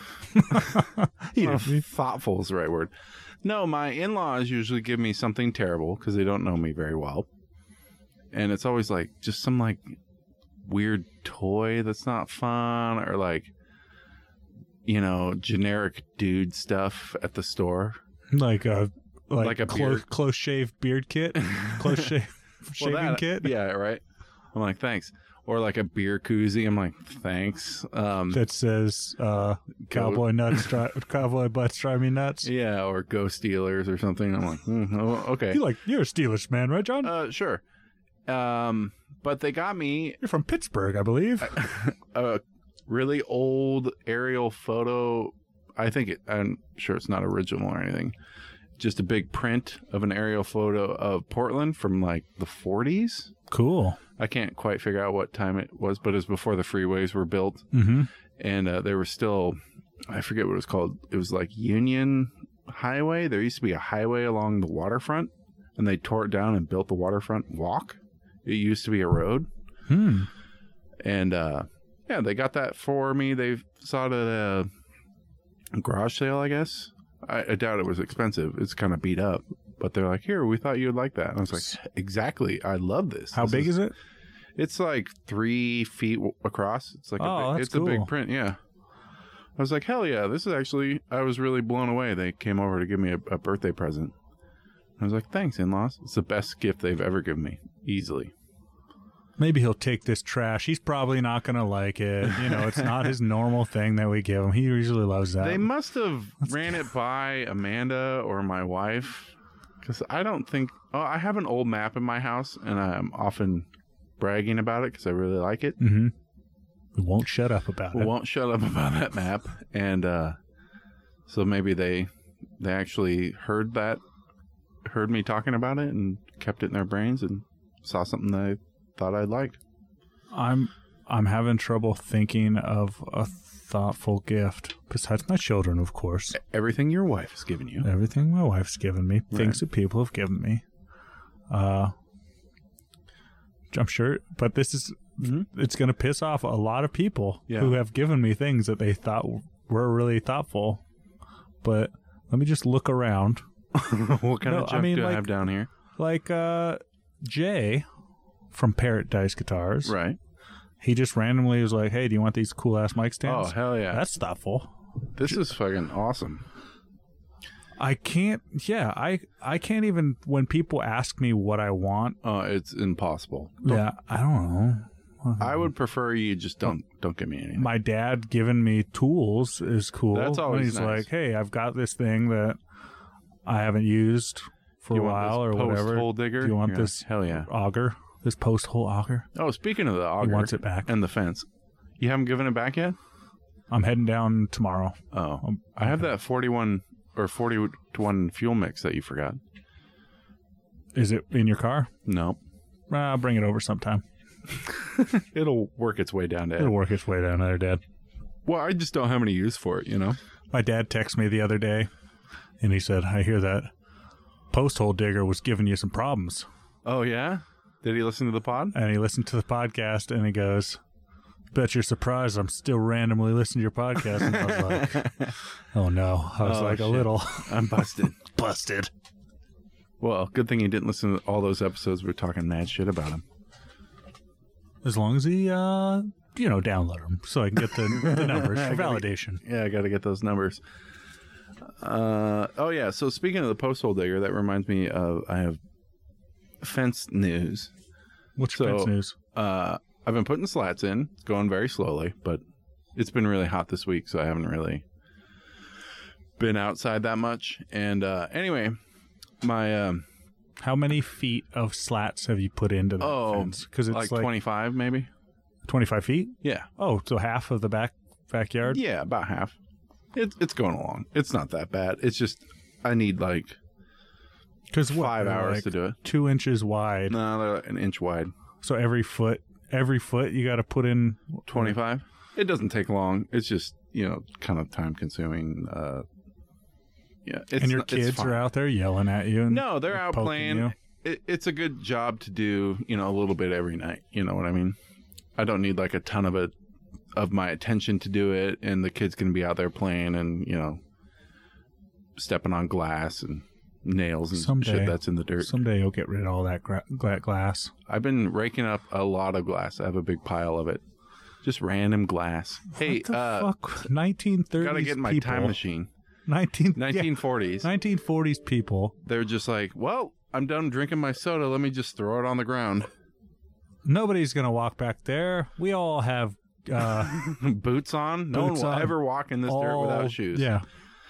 He well, did. thoughtful is the right word. No, my in-laws usually give me something terrible because they don't know me very well. And it's always like just some like weird toy that's not fun, or like, you know, generic dude stuff at the store. Like a like, Like a close, beard. close shave beard kit, close shave Well, shaving that- kit. Yeah, right. I'm like, thanks. Or like a beer koozie. I'm like, thanks. Um, That says uh, "Cowboy nuts, dri- cowboy butts drive me nuts." yeah, or Go Steelers or something. I'm like, hmm, oh, okay. You like you're a Steelers man, right, John? Uh, sure. Um, but they got me You're from Pittsburgh, I believe. a really old aerial photo. I think it, I'm sure it's not original or anything. Just a big print of an aerial photo of Portland from like the forties. Cool. I can't quite figure out what time it was, but it was before the freeways were built. Mm-hmm. And uh, there was still, I forget what it was called. It was like Union Highway. There used to be a highway along the waterfront, and they tore it down and built the waterfront walk. It used to be a road. Hmm. And uh, yeah, they got that for me. They saw it at a garage sale, I guess. I, I doubt it was expensive. It's kind of beat up. But they're like, here, we thought you would like that. And I was like, exactly. I love this. How This big is it? It's like three feet w- across. It's like Oh, a big, that's it's a big cool. print. Yeah. I was like, hell yeah, this is actually, I was really blown away. They came over to give me a, a birthday present. I was like, thanks, in-laws. It's the best gift they've ever given me. Easily. Maybe he'll take this trash. He's probably not going to like it. You know, it's not his normal thing that we give him. He usually loves that. They must have ran it by Amanda or my wife. Because I don't think, oh, I have an old map in my house, and I'm often bragging about it because I really like it. Mm-hmm. We won't shut up about We it. won't shut up about that map. And uh, so maybe they they actually heard that, heard me talking about it, and kept it in their brains and saw something they thought I'd like. I'm I'm having trouble thinking of a thoughtful gift besides my children, of course. Everything your wife has given you. Everything my wife's given me, Right. things that people have given me. Uh, I'm sure, but this is Mhm. it's going to piss off a lot of people Yeah. who have given me things that they thought were really thoughtful. But let me just look around. What kind No, of I junk mean, do I like- have down here? Like uh, Jay from Parrot Dice Guitars. Right. He just randomly was like, "Hey, do you want these cool ass mic Oh, stands?" hell yeah. That's thoughtful. This is fucking awesome. I can't. Yeah, I I can't even when people ask me what I want. Oh, it's impossible. Yeah, I don't know. I would prefer you just don't don't give me anything. My dad giving me tools is cool. That's When always he's nice. like, "Hey, I've got this thing that I haven't used for you a want while or this post whatever. hole digger? Do you want Yeah. this Hell yeah. auger? This post hole auger?" Oh, speaking of the auger, He wants it back. and the fence. You haven't given it back yet? I'm heading down tomorrow. Oh, Um, I have that forty-one or forty to one fuel mix that you forgot. Is it in your car? No, Uh, I'll bring it over sometime. it'll work its way down to It'll it. work its way down there, Dad. Well, I just don't have any use for it, you know? My dad texted me the other day, and he said, "I hear that post hole digger was giving you some problems." Oh, yeah? Did he listen to the pod? And he listened to the podcast, and he goes, "Bet you're surprised I'm still randomly listening to your podcast." And I was like, "Oh no!" I was Oh, like shit. a little I'm busted. busted. Well, good thing he didn't listen to all those episodes we were talking mad shit about him. As long as he, uh, you know, download them so I can get the, the numbers for validation. Yeah, I got to get those numbers. Uh, oh, yeah. So speaking of the post hole digger, that reminds me of I have fence news. What's your So- fence news? Uh, I've been putting slats in. It's going very slowly, but it's been really hot this week, so I haven't really been outside that much. And uh, anyway, my um, How many feet of slats have you put into that oh, fence? Because it's like, like, twenty-five maybe. twenty-five feet? Yeah. Oh, so half of the back backyard? Yeah, about half. It's it's going along. It's not that bad. It's just I need like Because five hours like to do it. Two inches wide. No, they're like an inch wide. So every foot, every foot you got to put in twenty-five. It doesn't take long. It's just, you know, kind of time consuming. Uh, yeah. It's, and your not- it's kids fine. are out there yelling at you. And No, they're out poking playing. you. It, it's a good job to do, you know, a little bit every night. You know what I mean? I don't need like a ton of it, of my attention to do it. And the kids can be out there playing and, you know, stepping on glass and nails and Someday. shit that's in the dirt. Someday you'll get rid of all that gra- gla- glass. I've been raking up a lot of glass. I have a big pile of it. Just random glass. Hey, what the uh, fuck? nineteen thirties gotta get in my people. time machine. nineteen, nineteen forties. yeah, nineteen forties people. They're just like, well, I'm done drinking my soda. Let me just throw it on the ground. Nobody's going to walk back there. We all have uh, Boots on. No Boots one will on. ever walk in this dirt all- without shoes. Yeah.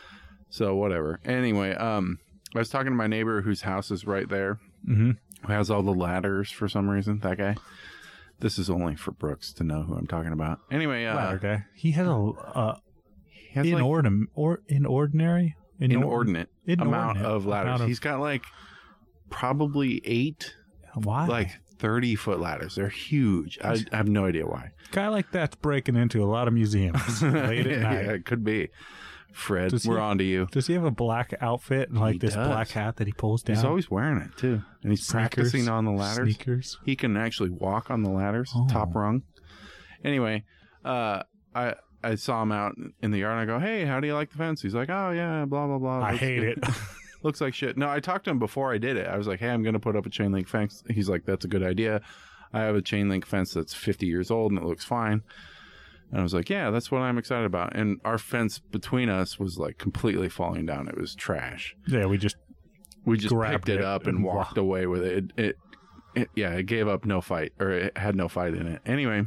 So whatever. Anyway, um, I was talking to my neighbor whose house is right there, Mm-hmm. who has all the ladders for some reason. That guy. This is only for Brooks to know who I'm talking about. Anyway, uh, Ladder guy. He has a uh, he has like inordinate or inordinary Inor- inordinate amount inordinate of ladders. amount of- He's got like probably eight, Why? like thirty foot ladders. They're huge. I, I have no idea why. guy like that's breaking into a lot of museums late at yeah, night. yeah, it could be. Fred, Does he- we're on to you. Does he have a black outfit and like He this does. black hat that he pulls down? He's always wearing it too, and he's Sneakers. practicing on the ladders. Sneakers. He can actually walk on the ladders, Oh. top rung. Anyway, uh, I I saw him out in the yard, and I go, "Hey, how do you like the fence?" He's like, "Oh yeah, blah blah blah." I Looks hate good." it. Looks like shit. No, I talked to him before I did it. I was like, "Hey, I'm going to put up a chain link fence." He's like, "That's a good idea." I have a chain link fence that's fifty years old and it looks fine. And I was like, "Yeah, that's what I'm excited about." And our fence between us was like completely falling down. It was trash. Yeah, we just We just Grabbed picked it it up and and walked wa- away with it. It, it, it. Yeah, it gave up no fight, or it had no fight in it. Anyway,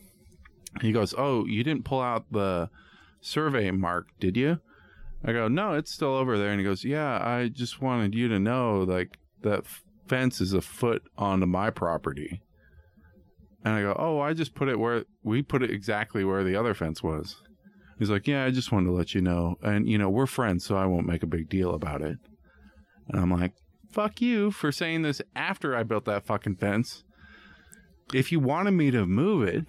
he goes, "Oh, you didn't pull out the survey mark, did you?" I go, "No, it's still over there." And he goes, "Yeah, I just wanted you to know, like, that fence is a foot onto my property." And I go, "Oh, I just put it where we put it exactly where the other fence was." He's like, "Yeah, I just wanted to let you know. And, you know, we're friends, so I won't make a big deal about it." And I'm like, fuck you for saying this after I built that fucking fence. If you wanted me to move it,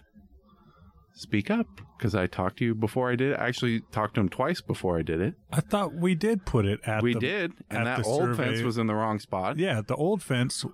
speak up, because I talked to you before I did it. I actually talked to him twice before I did it. I thought we did put it at We the, did, at and that the old survey. fence was in the wrong spot. Yeah, the old fence.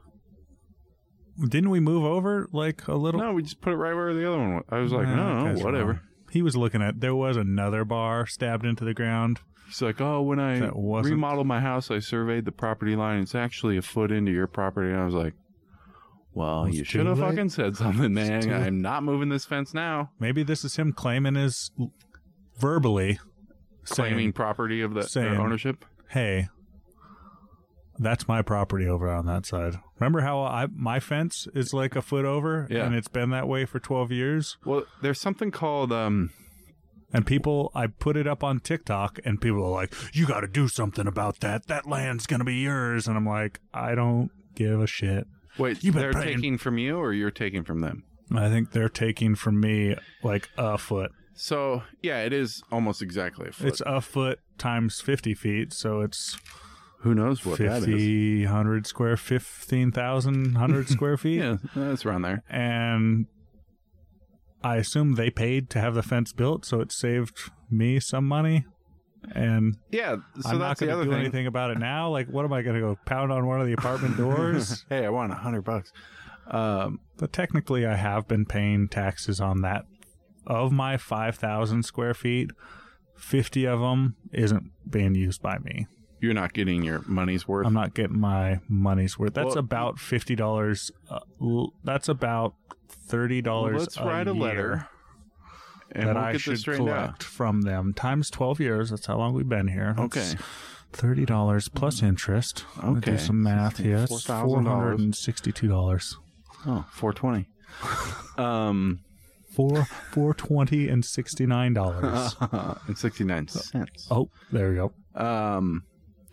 Didn't we move over like a little? No, we just put it right where the other one was. I was like, Nah, that no, guy's no, whatever. wrong. He was looking at. There was another bar stabbed into the ground. He's like, oh, when I That wasn't- remodeled my house, I surveyed the property line. It's actually a foot into your property. And I was like, well, It's you too should have late. fucking said something, man. too- I'm not moving this fence now. Maybe this is him claiming his verbally Claiming saying, property of the saying- or ownership. "Hey, that's my property over on that side." Remember how I my fence is like a foot over, Yeah. and it's been that way for twelve years. Well, there's something called um And people, I put it up on TikTok, and people are like, "You got to do something about that. That land's gonna be yours." And I'm like, I don't give a shit. wait, You've been they're paying- taking from you or you're taking from them? I think they're taking from me like a foot. So, yeah, it is almost exactly a foot. It's a foot times fifty feet, so it's Who knows what that is? fifty, one hundred square, fifteen thousand, one hundred square feet. Yeah, that's around there. And I assume they paid to have the fence built, so it saved me some money. And Yeah, so I'm not that's the going to other do thing. anything about it now. Like, what am I going to go pound on one of the apartment doors? Hey, I want a hundred bucks. Um, But technically, I have been paying taxes on that. Of my five thousand square feet, fifty of them isn't being used by me. you're not getting your money's worth. I'm not getting my money's worth. That's Well- about fifty dollars. Uh, l- that's about thirty Well, dollars. let's a write a year letter and that we'll I get should this straightened collect out. from them times twelve years. That's how long we've been here. That's Okay. thirty dollars plus interest. I'm gonna Okay. do some math here. That's four thousand four dollars. hundred and sixty-two dollars. Oh, four twenty. um, Four four twenty and sixty-nine dollars. and sixty-nine cents. Oh, there you go. Um,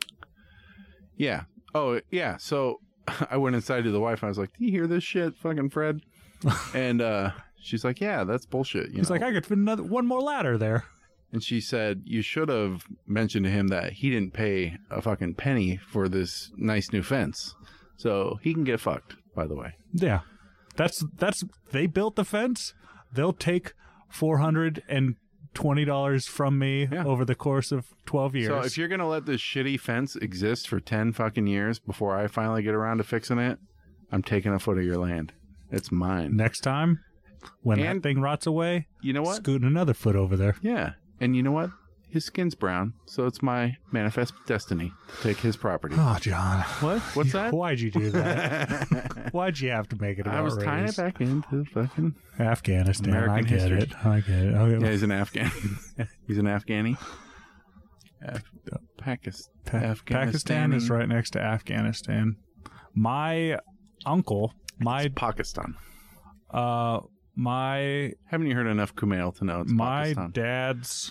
yeah. Oh, yeah. So I went inside to the wife. And I was like, "Do you hear this shit, fucking Fred?" And uh, She's like, yeah, that's bullshit. You He's know? like, I could fit another one more ladder there. And she said, you should have mentioned to him that he didn't pay a fucking penny for this nice new fence. So he can get fucked, by the way. Yeah. That's, that's, they built the fence. They'll take four hundred twenty dollars from me Yeah. over the course of twelve years. So if you're going to let this shitty fence exist for ten fucking years before I finally get around to fixing it, I'm taking a foot of your land. It's mine. Next time, when And- that thing rots away, You know what? scoot another foot over there. Yeah. And you know what? His skin's brown, so it's my manifest destiny to take his property. Oh, John. What? What's that? Why'd you do that? Why'd you have to make it about I was tying race? it back into fucking... Afghanistan. American I get history. it. I get it. Okay. Yeah, he's an Afghan. He's an Afghani. Af- Pakistan. Pa- Pakistan is right next to Afghanistan. My uncle, my Pakistan. uh, my Haven't you heard enough Kumail to know it's my Pakistan? dad's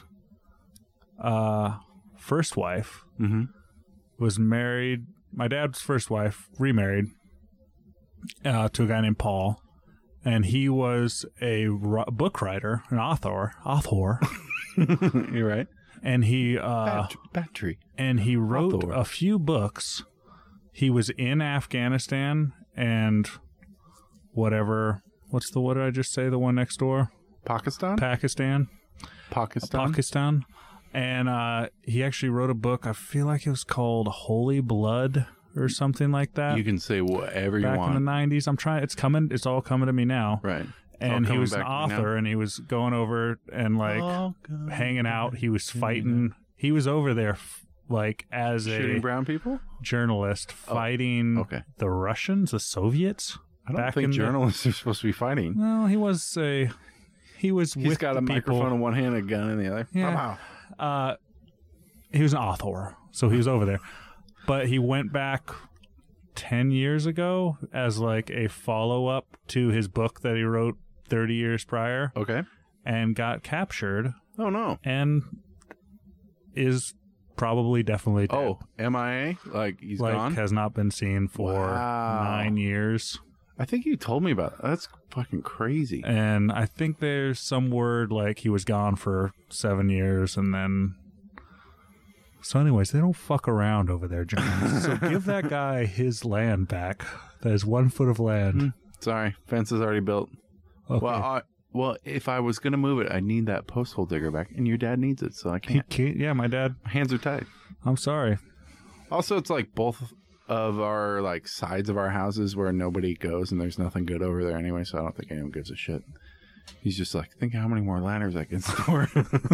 uh first wife Mm-hmm. was married. My dad's first wife remarried uh, to a guy named Paul, and he was a ru- book writer, an author, author, You're right. and he uh, Bat- battery. and he wrote Author. a few books. He was in Afghanistan and whatever. What's the what did I just say? The one next door, Pakistan? Pakistan, Pakistan? Pakistan, and uh, he actually wrote a book. I feel like it was called Holy Blood or something like that. You can say whatever you Back want. in the nineties, I'm trying. It's coming. It's all coming to me now. Right. And all he coming was an back to me now. author, and he was going over and like All coming hanging out. back He was to me fighting. He was over there, f- like as Shooting a brown people? journalist, fighting okay. the Russians, the Soviets. I don't back think in the- journalists are supposed to be fighting. Well, he was a. He was He's with got the a microphone people. in one hand and a gun in the other. Yeah. Pow, Uh, he was an author, so he was over there. But he went back ten years ago as like a follow up to his book that he wrote thirty years prior, pow. Okay. and got captured Oh, no. and is probably definitely dead. Oh, M I A? Like, he's like gone? has not been seen for Wow. nine years. I think you told me about that. That's fucking crazy. And I think there's some word like he was gone for seven years and then. So, anyways, they don't fuck around over there, John. So give that guy his land back. That is one foot of land. Sorry, fence is already built. Okay. Well, I, well, if I was gonna move it, I need that post hole digger back, and your dad needs it, so I he can't. can't. Yeah, my dad. My hands are tied. I'm sorry. Also, it's like both of our like sides of our houses where nobody goes, and there's nothing good over there anyway. So I don't think anyone gives a shit. He's just like, think how many more ladders I can store.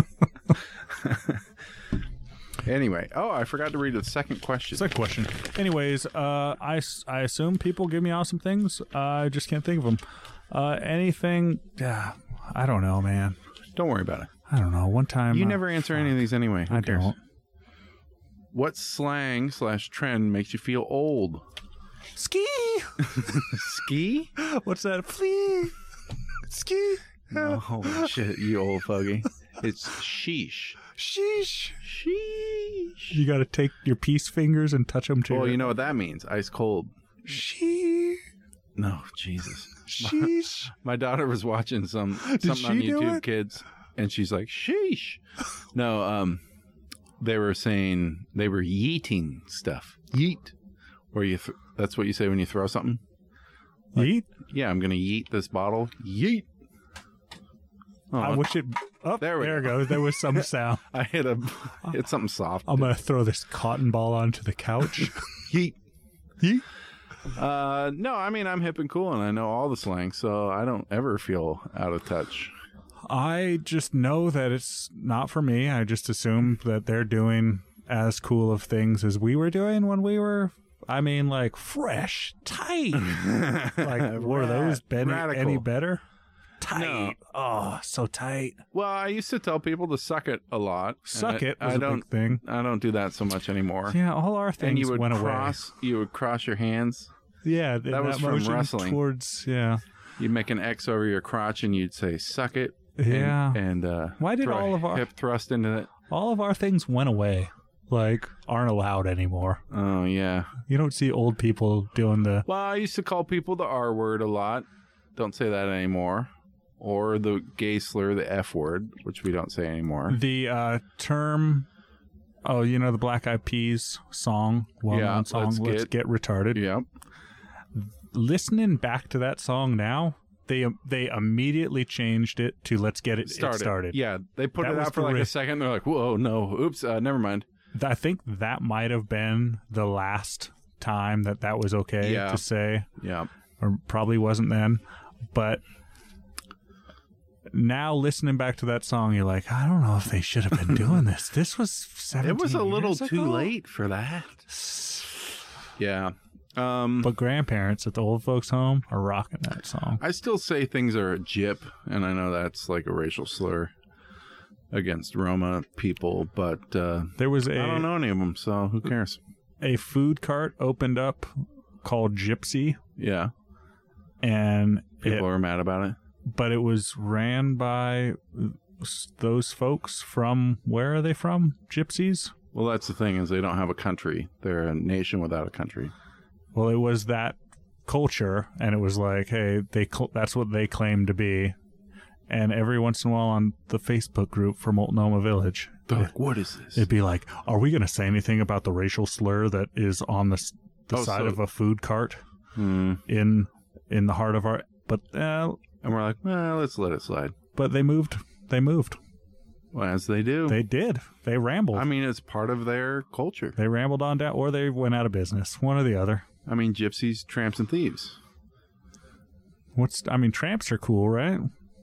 Anyway, oh, I forgot to read the second question. Second question. Anyways, uh, I, s- I assume people give me awesome things. Uh, I just can't think of them. Uh, anything? Uh, I don't know, man. Don't worry about it. I don't know. One time You uh, never answer any of these anyway. Who I cares? don't. What slang slash trend makes you feel old? Ski. Ski? What's that? Flea. Ski. No, holy shit, you old fogey. It's sheesh. Sheesh. Sheesh. You got to take your peace fingers and touch them too. Well, you know what that means. Ice cold. Sheesh. No, Jesus. Sheesh. My daughter was watching some something on she do YouTube it? Kids, and she's like, sheesh. No, um, they were saying they were yeeting stuff. Yeet. Where you, th- that's what you say when you throw something? Yeet. Yeah, I'm going to yeet this bottle. Yeet. Oh, I wish it. Oh, There there, we it go. goes. There was some sound. I hit a, hit something soft. I'm gonna throw this cotton ball onto the couch. Yeet. Yeet. Uh, no, I mean, I'm hip and cool, and I know all the slang, so I don't ever feel out of touch. I just know that it's not for me. I just assume that they're doing as cool of things as we were doing when we were. I mean, like fresh, tight. Like were those been Radical. any better? Tight. No. Oh, so tight. Well, I used to tell people to suck it a lot. Suck and it I, was I a don't. big thing. I don't do that so much anymore. Yeah, all our things and you would went cross. You would cross your hands. away. Yeah, th- That was from motion wrestling. towards. Yeah, You'd make an X over your crotch, and you'd say "suck it." and- yeah. And, uh, Why did throw a all of our- hip thrust into it? All of our things went away. Like aren't allowed anymore. Oh yeah. You don't see old people doing the. Well, I used to call people the R word a lot. Don't say that anymore. or the gay slur, the F word, which we don't say anymore. The uh, term, oh, you know, the Black Eyed Peas song, well-known Yeah, song, Let's Let's Get- Get Retarded. Yep. Listening back to that song now, they they immediately changed it to Let's Get It Started. It Started. Yeah, they put That it was out for the like ri- a second. They're like, whoa, no, oops, uh, never mind. Th- I think that might have been the last time that that was okay Yeah. to say, Yeah. or probably wasn't then. But now listening back to that song, you're like, I don't know if they should have been doing this. This was seventeen It was a little years too ago. late for that. Yeah. Um, But grandparents at the old folks' home are rocking that song. I still say things are a jip, and I know that's like a racial slur against Roma people, but uh, There was I don't a know any of them, so who cares? a food cart opened up called Gypsy, Yeah. and People it, are mad about it. but it was ran by s- those folks from, where are they from? Gypsies? Well, that's the thing is they don't have a country. They're a nation without a country. Well, it was that culture, and it was like, hey, they cl- that's what they claim to be. And every once in a while on the Facebook group for Multnomah Village, They're like, what is this? it'd be like, are we going to say anything about the racial slur that is on the, s- the Oh, side so- of a food cart Hmm. in in the heart of our... But uh, And we're like, well, let's let it slide. but they moved. They moved. Well, as they do. They did. They rambled. I mean, it's part of their culture. they rambled on down, or they went out of business. One or the other. I mean, gypsies, tramps, and thieves. What's? I mean, tramps are cool, right?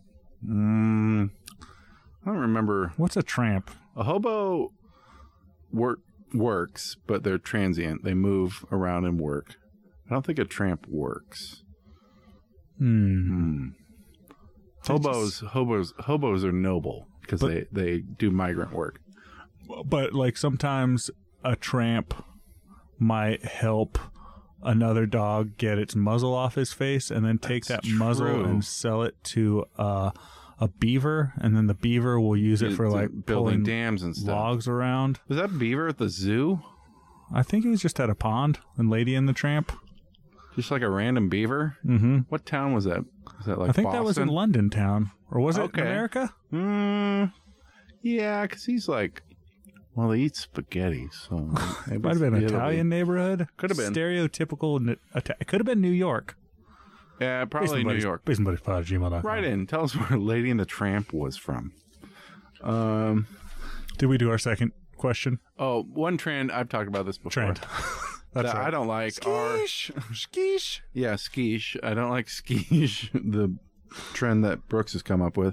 Mm, I don't remember. What's a tramp? A hobo work works, but they're transient. They move around and work. I don't think a tramp works. Hmm. Hmm. They Hobos, hobos, hobos are noble because But- they, they do migrant work. But like sometimes a tramp might help another dog get its muzzle off his face, and then take That's that muzzle true. and sell it to uh, a beaver, and then the beaver will use it for To- like building pulling dams and stuff. logs around. Was that beaver at the zoo? I think he was just at a pond in Lady and the Tramp. Just like a random beaver? Mm-hmm. What town was that? Was that like I think that was in Boston? London town, or was it Okay. in America? Mm, yeah, because he's like, well, he eats spaghetti, so It might have been an it'll be- Italian neighborhood. Could have been. Stereotypical. n- Ita- It could have been New York. Yeah, probably New York. Based on Buddy's Pod at gmail dot com. Right in. Tell us where Lady and the Tramp was from. Um. Did we do our second question? Oh, one trend I've talked about this before. Trend. That's that right. I don't like are Skeesh. Skeesh. yeah skiche. I don't like skiche. The trend that Brooks has come up with.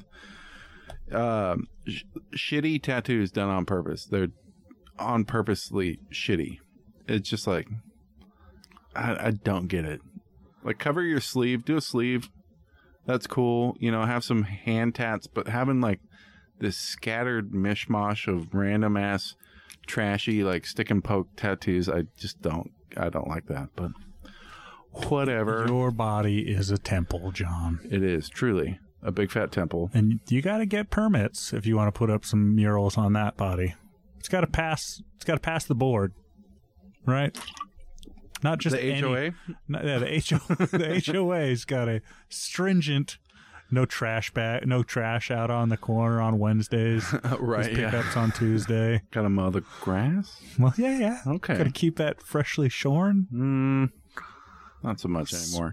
Um, sh- shitty tattoos done on purpose. They're on purposely shitty. It's just like I, I don't get it. Like cover your sleeve, do a sleeve. That's cool. You know, have some hand tats, but having like this scattered mishmash of random ass trashy like stick and poke tattoos, I just don't I don't like that. But whatever. Your body is a temple, John. It is truly a big fat temple. And you got to get permits if you want to put up some murals on that body. It's got to pass. It's got to pass the board, right? Not just The any- H O A? Not, yeah, the H O the H O A's got a stringent no trash bag, no trash out on the corner on Wednesdays. Right, Just yeah. pickups on Tuesday. Gotta mow the grass? Well, yeah, yeah. Okay. Got to keep that freshly shorn. Mm, not so much anymore.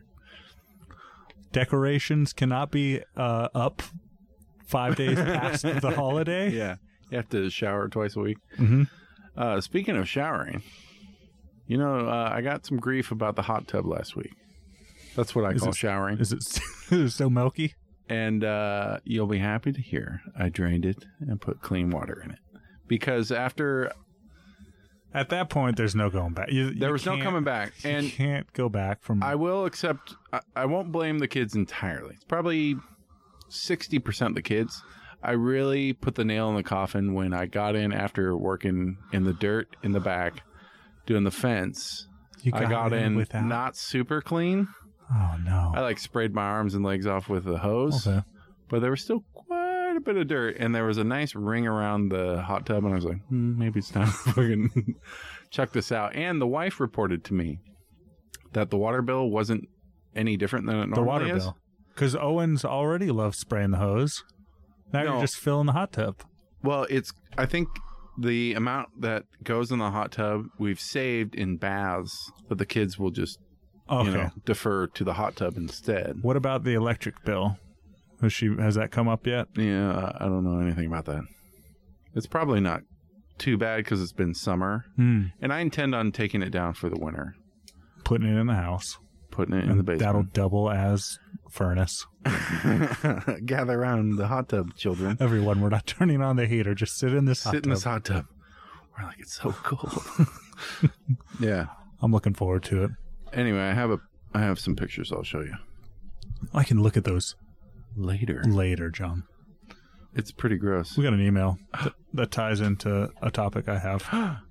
Decorations cannot be uh, up five days past the holiday. Yeah. You have to shower twice a week. Mm-hmm. Uh, speaking of showering, you know, uh, I got some grief about the hot tub last week. That's what I Is call it- showering. Is it, is it so milky? And uh, you'll be happy to hear I drained it and put clean water in it. Because after At that point, there's no going back. You, there you was no can't- coming back. you And can't go back from. I will accept, I, I won't blame the kids entirely. It's probably sixty percent the kids. I really put the nail in the coffin when I got in after working in the dirt in the back, doing the fence. you I got in without. not super clean. Oh no. I like sprayed my arms and legs off with a hose, Okay. but there was still quite a bit of dirt, and there was a nice ring around the hot tub, and I was like, hmm, maybe it's time to fucking check this out. And the wife reported to me that the water bill wasn't any different than it The normally water is. bill. Because Owens already loves spraying the hose. Now No. you're just filling the hot tub. Well, it's I think the amount that goes in the hot tub we've saved in baths, but the kids will just Okay. you know defer to the hot tub instead. What about the electric bill? Has she has that come up yet? Yeah, I don't know anything about that. It's probably not too bad because it's been summer, Hmm. and I intend on taking it down for the winter, Putting it in the house. putting it in And the that'll basement. double as furnace. Gather around the hot tub, children. Everyone, we're not turning on the heater. Just sit in this hot Sit in tub. this hot tub. We're like, it's so cold. Yeah. I'm looking forward to it. Anyway, I have a I have some pictures I'll show you I can look at those later. later, John. It's pretty gross. We got an email that, that ties into a topic I have.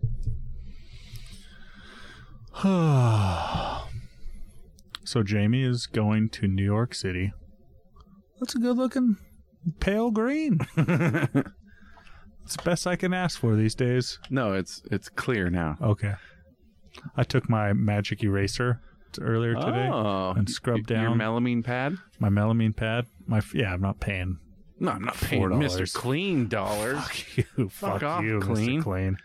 So Jamie is going to New York City. That's a good looking pale green. It's the best I can ask for these days. No, it's it's clear now. Okay. I took my magic eraser t- earlier today Oh, and scrubbed y- your down melamine pad. my melamine pad. My f- yeah, I'm not paying. No, I'm not paying four dollars. Mister Clean dollars. Fuck you, Fuck fuck, off, you, Clean. Mister Clean.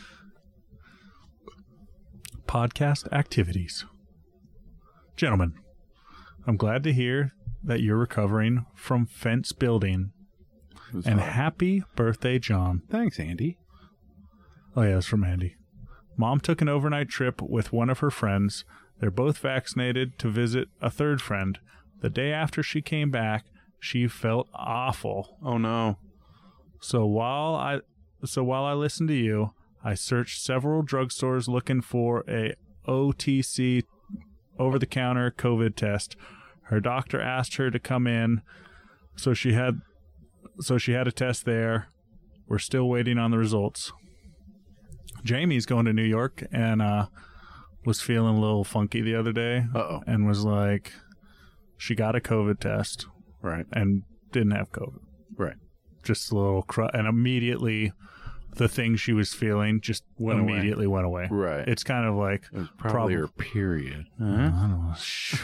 Podcast activities, gentlemen. I'm glad to hear that you're recovering from fence building. It was And fun. happy birthday, John. Thanks, Andy. Oh, yeah, it's from Andy. Mom took an overnight trip with one of her friends. They're both vaccinated to visit a third friend. The day after she came back, she felt awful. Oh no. So while I so while I listened to you, I searched several drugstores looking for a O T C over-the-counter COVID test. Her doctor asked her to come in, so she had so she had a test there. We're still waiting on the results. Jamie's going to New York and uh, was feeling a little funky the other day Uh-oh. and was like, she got a COVID test Right. and didn't have COVID. Right. Just a little cr- and immediately the thing she was feeling just Went away. immediately went away. Right. It's kind of like It was probably prob- her period. I Huh? don't know. Shh.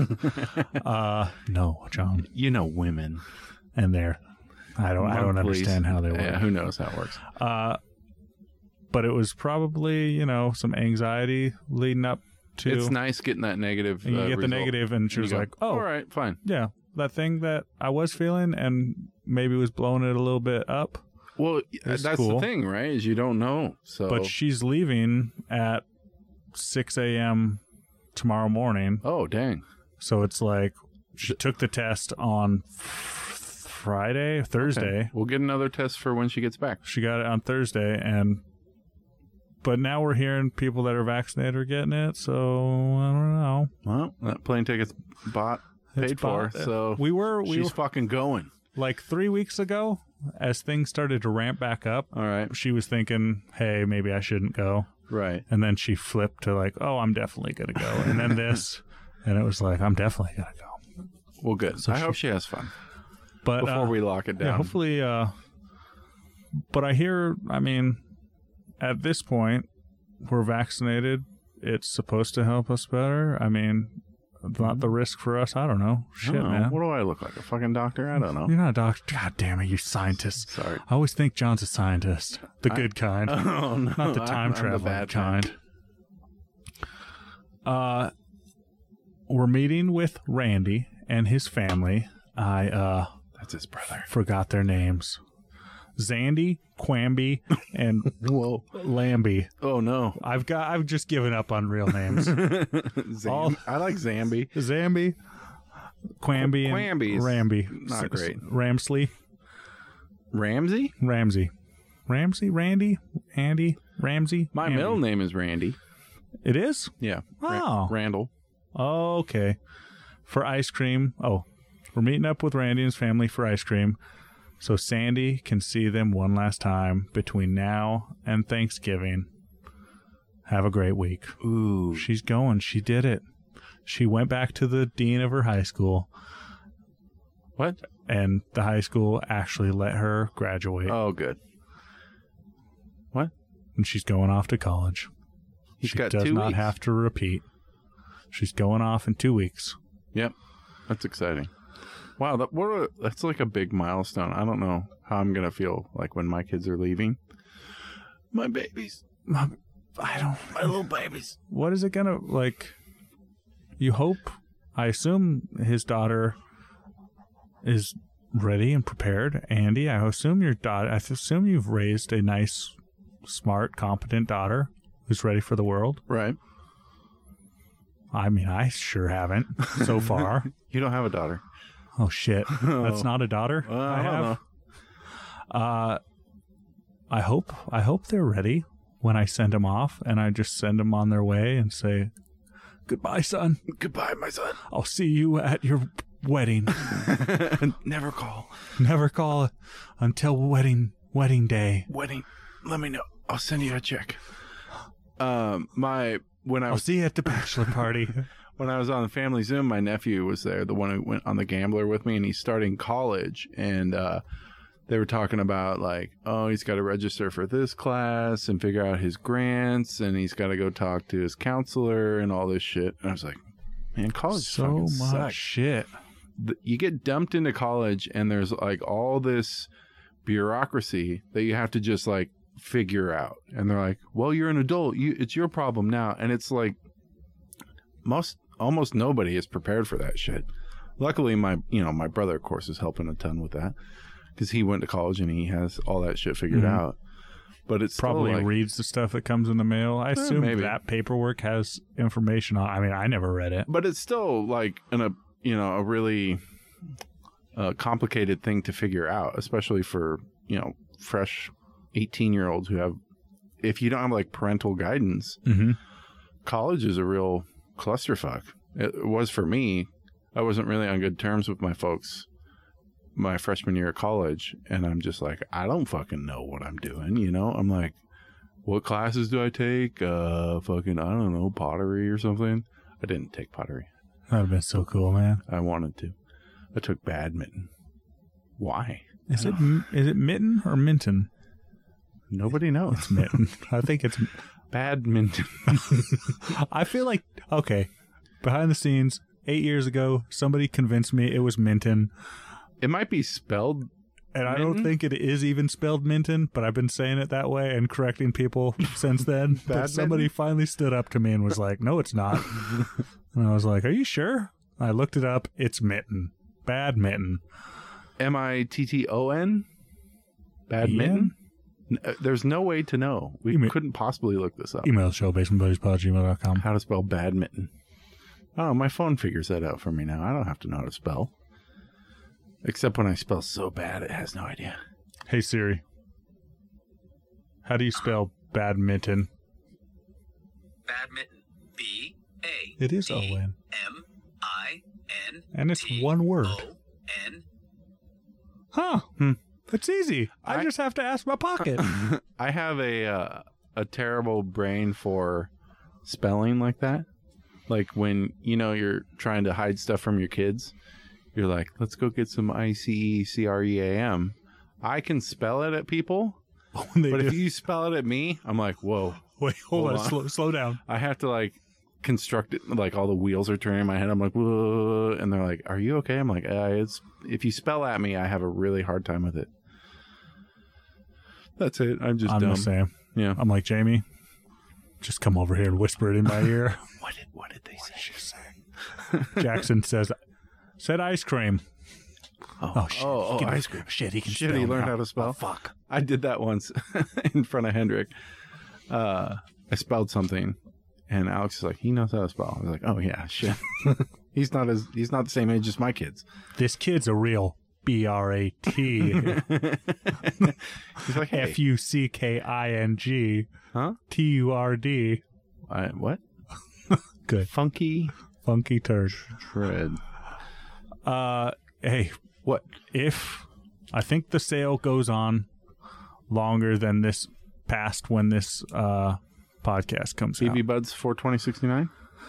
uh, no, John. You know women. And there, I don't. I don't Monthlies. understand how they work. Yeah, who knows how it works. Uh, but it was probably, you know, some anxiety leading up to. It's nice getting that negative. And you uh, get the result. negative, and she And was you go, like, "Oh, all right, fine." yeah, that thing that I was feeling, and maybe was blowing it a little bit up." Well, It's that's cool. the thing, right? Is you don't know. So, But she's leaving at six a.m. tomorrow morning, oh dang, so it's like she took the test on f- Friday, Thursday. Okay. We'll get another test for when she gets back. She got it on Thursday, and but now we're hearing people that are vaccinated are getting it. So I don't know. Well, that plane ticket's bought, It's paid for, bought- so we were we she's were, fucking going. like three weeks ago, as things started to ramp back up. All right, She was thinking, "Hey, maybe I shouldn't go," right. and then she flipped to like, "Oh, I'm definitely gonna go," and then this, and it was like, "I'm definitely gonna go." Well, good. So I she- hope she has fun But before uh, we lock it down. yeah, hopefully. Uh, but I hear, I mean, at this point, we're vaccinated. It's supposed to help us better. I mean, not the risk for us. I don't know. I Shit, don't know. man. What do I look like? A fucking doctor? I don't know. You're not a doctor. God damn it, you scientist. Sorry. I always think John's a scientist. The I- good kind. Oh no, Not the I'm- time I'm traveling bad kind. Uh, we're meeting with Randy and his family. I uh That's his brother. forgot their names. Zandy, Quamby, and Whoa. Lambie. Oh no. I've got. I've just given up on real names. Zam- All- I like Zambi. Zambi, Quamby, and Quamby's Ramby. not S- great. Ramsley, Ramsey? Ramsey, Ramsey, Randy, Andy, Ramsey. My Andy. middle name is Randy. It is. Yeah. Ra- Oh. Randall. Okay. For ice cream. Oh, we're meeting up with Randy and his family for ice cream, so Sandy can see them one last time between now and Thanksgiving. Have a great week. Ooh. She's going. She did it. She went back to the dean of her high school, What? and the high school actually let her graduate, Oh, good. What? and she's going off to college. He's she got does two not weeks. have to repeat. She's going off in two weeks. Yep. That's exciting. Wow, that what a, that's like a big milestone. I don't know how I'm gonna feel like when my kids are leaving. My babies, My, I don't. my little babies. What is it gonna like? You hope. I assume his daughter is ready and prepared. Andy, I assume your daughter. I assume you've raised a nice, smart, competent daughter who's ready for the world. Right. I mean, I sure haven't so far. You don't have a daughter. Oh shit, that's Oh. not a daughter. Well, I I don't have. know. Uh, I hope. I hope they're ready when I send them off, and I just send them on their way and say, "Goodbye, son. Goodbye, my son. I'll see you at your wedding. Never call. Never call until wedding wedding day. Wedding. Let me know. I'll send you a check. Um, my when I I'll was see you at the bachelor party." when I was on the family Zoom, my nephew was there, the one who went on the Gambler with me, and he's starting college, and uh, they were talking about like, oh, he's got to register for this class and figure out his grants, and he's got to go talk to his counselor and all this shit. And I was like, man, college So fucking much sucks. shit. th- you get dumped into college and there's like all this bureaucracy that you have to just like figure out. And they're like, well, you're an adult. You, it's your problem now. And it's like most, almost nobody is prepared for that shit. Luckily, my, you know, my brother, of course, is helping a ton with that because he went to college and he has all that shit figured Mhm. out. But it's still, Probably like, reads the stuff that comes in the mail. I assume maybe. that paperwork has information on. I mean, I never read it. but it's still like in a, you know, a really uh, complicated thing to figure out, especially for, you know, fresh eighteen year olds who have, if you don't have like parental guidance, Mm-hmm. college is a real clusterfuck. It was for me. I wasn't really on good terms with my folks my freshman year of college, and I'm just like, I don't fucking know what I'm doing, you know? I'm like, what classes do I take? Uh, fucking, I don't know, pottery or something. I didn't take pottery. That'd have been so cool, man. I wanted to. I took badminton. Why? Is it is it Mitten or Minton? Nobody knows. It's Mitten. I think it's. Badminton. I feel like okay. Behind the scenes, eight years ago, somebody convinced me it was Minton, It might be spelled. and I don't Minton? think it is even spelled Minton. But I've been saying it that way and correcting people since then. But Badminton? somebody finally stood up to me and was like, "No, it's not." And I was like, "Are you sure?" I looked it up. It's Mitten. Badminton. M I T T O N? Badminton? N- uh, There's no way to know. We You mean- couldn't possibly look this up. Email the show, basementbuddiespod at gmail dot com. How to spell badminton. Oh, my phone figures that out for me now. I don't have to know how to spell. Except when I spell so bad, it has no idea. Hey Siri, how do you spell badminton? Badminton. B A. It is D O N. M I N. And it's T one word. O N. Huh. Hmm. It's easy. I, I- just have to ask my pocket. I have a uh, a terrible brain for spelling like that. Like when, you know, you're trying to hide stuff from your kids. You're like, let's go get some I C E C R E A M. I can spell it at people, When they but do- if you spell it at me, I'm like, whoa. Wait, hold, hold on. on. Slow, slow down. I have to like construct it, like all the wheels are turning in my head. I'm like, whoa, and they're like, "Are you okay?" I'm like, uh, "It's if you spell at me, I have a really hard time with it." That's it. I'm just I'm dumb. the same. Yeah. I'm like, Jamie, just come over here and whisper it in my ear. What did What did they say? Jackson says, said ice cream. Oh, shit. Oh, oh, Get- ice cream. Shit, he can Shit, spell he learned now. how to spell. Oh, fuck. I did that once in front of Hendrik. Uh, I spelled something, and Alex is like, "He knows how to spell." I was like, "Oh yeah, shit." he's not as he's not the same age as my kids. This kid's a real B R A T He's like, "Hey, F U C K I N G huh? T U R D. I, what? Good. Funky Funky turd. tread." Uh, hey, What? if I think the sale goes on longer than this past when this uh podcast comes B B out. Buds four twenty sixty nine.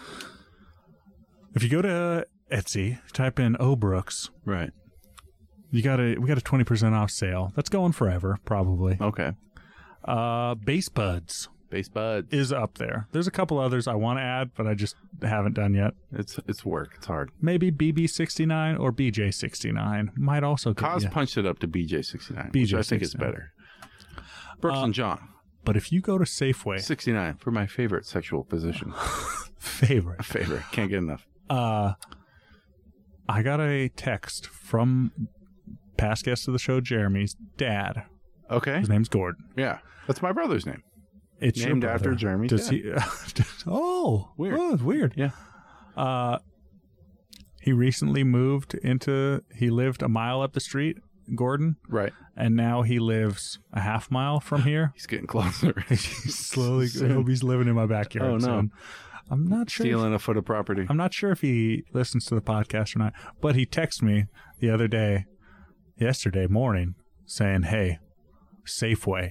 If you go to Etsy, type in O Brooks, Right. you got a we got a twenty percent off sale. That's going forever, probably. Okay. Uh, Base Buds Base buds. is up there. There's a couple others I want to add, but I just haven't done yet. It's it's work. It's hard. Maybe B B sixty-nine or B J sixty-nine might also get Cos you. punched it up to B J sixty-nine, B which J I think is sixty-nine. better. Brooks Uh, and John, But if you go to Safeway, sixty-nine for my favorite sexual position. favorite, Favorite. Can't get enough. uh, I got a text from past guest of the show, Jeremy's dad. Okay. His name's Gordon. Yeah. That's my brother's name. It's your Named brother. after Jeremy's Does dad. he? oh, Weird. Oh, weird. Yeah. Uh, he recently moved into. He lived a mile up the street, Gordon, Right. and now he lives a half mile from here. He's getting closer. He's slowly. I Soon. hope he's living in my backyard. Oh, no. soon. I'm not sure. if- Stealing a foot of property. I'm not sure if he listens to the podcast or not, but he texted me the other day, yesterday morning, saying, "Hey, Safeway,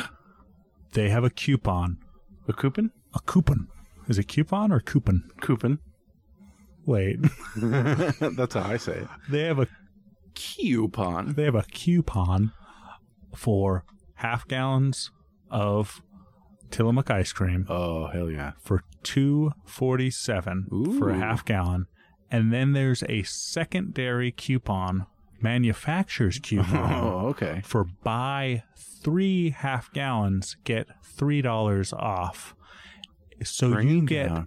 they have a coupon. A coupon? A coupon. Is it coupon or coupon? Coupon. Wait, That's how I say it. they have a Coupon. they have a coupon for half gallons of Tillamook ice cream Oh, hell yeah. for two forty seven for a Ooh. half gallon, and then there's a secondary coupon, manufacturer's coupon, Oh, okay. for buy three half gallons get three dollars off. So Bring you it get down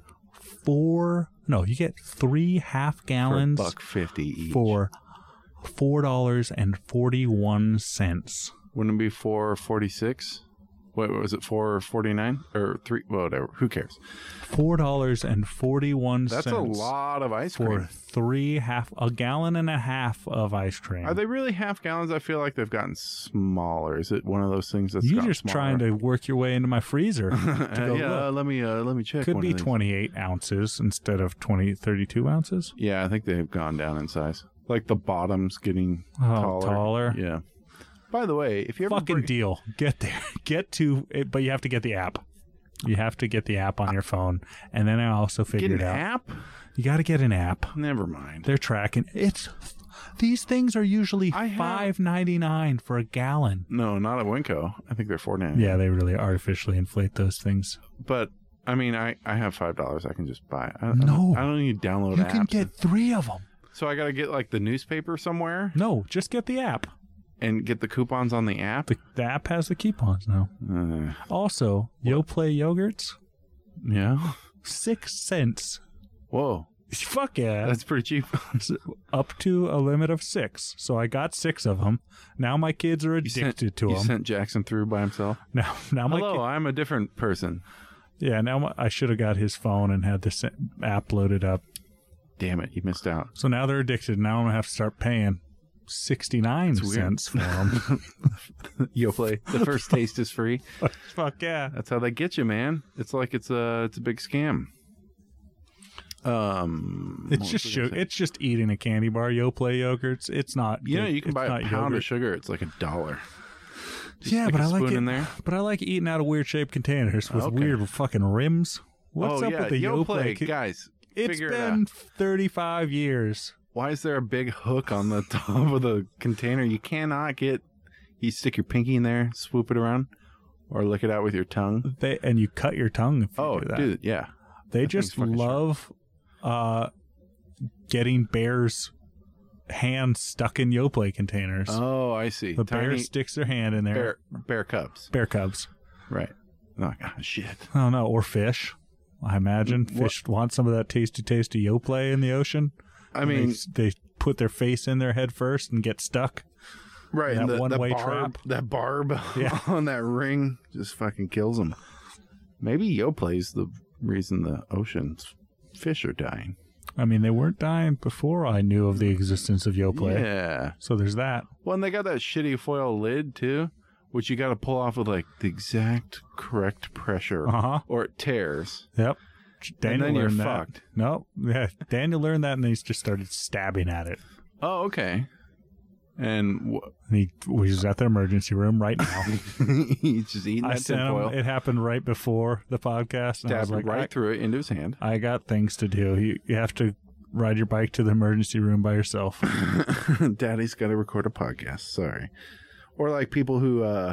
four. No, you get three half for a gallons buck fifty each. for four dollars and forty one cents. Wouldn't it be four forty six? What was it? Four forty nine or three? Whatever. Who cares? Four dollars and forty one cents. That's a lot of ice for cream. three half a gallon and a half of ice cream. Are they really half gallons? I feel like they've gotten smaller. Is it one of those things that's you gotten just smaller? trying to work your way into my freezer? to Uh, go yeah, look. uh, let me uh, let me check. Could one be of these. twenty-eight ounces instead of twenty, thirty-two ounces. Yeah, I think they've gone down in size. Like the bottom's getting Oh, taller. taller. Yeah. By the way, if you ever Fucking bring- deal. Get there. Get to it, but you have to get the app. You have to get the app on your phone, and then I also get figured an out app, you got to get an app. never mind. They're tracking. It's these things are usually I have- five ninety nine for a gallon. No, not at Winco. I think they're four ninety. Yeah, they really artificially inflate those things. But I mean, I, I have five dollars. I can just buy. I, No. I don't need to download You apps. can get three of them. So I got to get like the newspaper somewhere No, just get the app. and get the coupons on the app. The, the app has the coupons now. Uh, Also, YoPlay yogurts, yeah. six cents. Whoa, Fuck yeah. that's pretty cheap. Up to a limit of six. So I got six of them. Now my kids are You sent- addicted to You them. sent Jackson through by himself. now, now my Hello, ki- I'm a different person. yeah. Now my, I should have got his phone and had this app loaded up. Damn it, you missed out. So now they're addicted. Now I'm gonna have to start paying sixty-nine weird. cents for them. YoPlay, the first taste is free. Fuck yeah. That's how they get you, man. It's like it's a it's a big scam. Um, It's what just was I gonna sugar. say? It's just eating a candy bar. YoPlay yogurts. It's not. You know, good- you can it's buy a not pound yogurt. of sugar. It's like a dollar. Just Yeah, stick but a I like spoon it. in there. But I like eating out of weird shaped containers with Okay. weird fucking rims. What's oh up yeah, with the YoPlay, YoPlay? guys. It's figure it been out. thirty-five years. Why is there a big hook on the top of the container? You cannot get. You stick your pinky in there, swoop it around, or lick it out with your tongue. They and you cut your tongue if you Oh, do that. dude, yeah. they that just thing's fucking sharp. love uh, getting bears' hands stuck in YoPlay containers. Oh, I see. the bear Tiny sticks their hand in there. bear, bear cubs. Bear cubs. Right. Oh, God, shit. I don't know, or fish. I imagine What- fish want some of that tasty, tasty YoPlay in the ocean. I And mean, they, they put their face in their head first and get stuck. right. that and the, one-way the barb, trap. That barb Yeah. on that ring just fucking kills them. Maybe YoPlay's the reason the ocean's fish are dying. I mean, they weren't dying before I knew of the existence of YoPlay. Yeah. So there's that. Well, and they got that shitty foil lid, too, which you got to pull off with, like, the exact correct pressure, Uh huh. or it tears. Yep. Daniel then you're learned that. fucked. No, yeah. Daniel learned that, and then he just started stabbing at it. Oh, okay. And wh- And he was at the emergency room right now. he's just eating I that sent him. tinfoil. It happened right before the podcast, and I was Stabbed like, right I, through it into his hand. I got things to do. You, you have to ride your bike to the emergency room by yourself. Daddy's got to record a podcast. Sorry. Or like people who uh,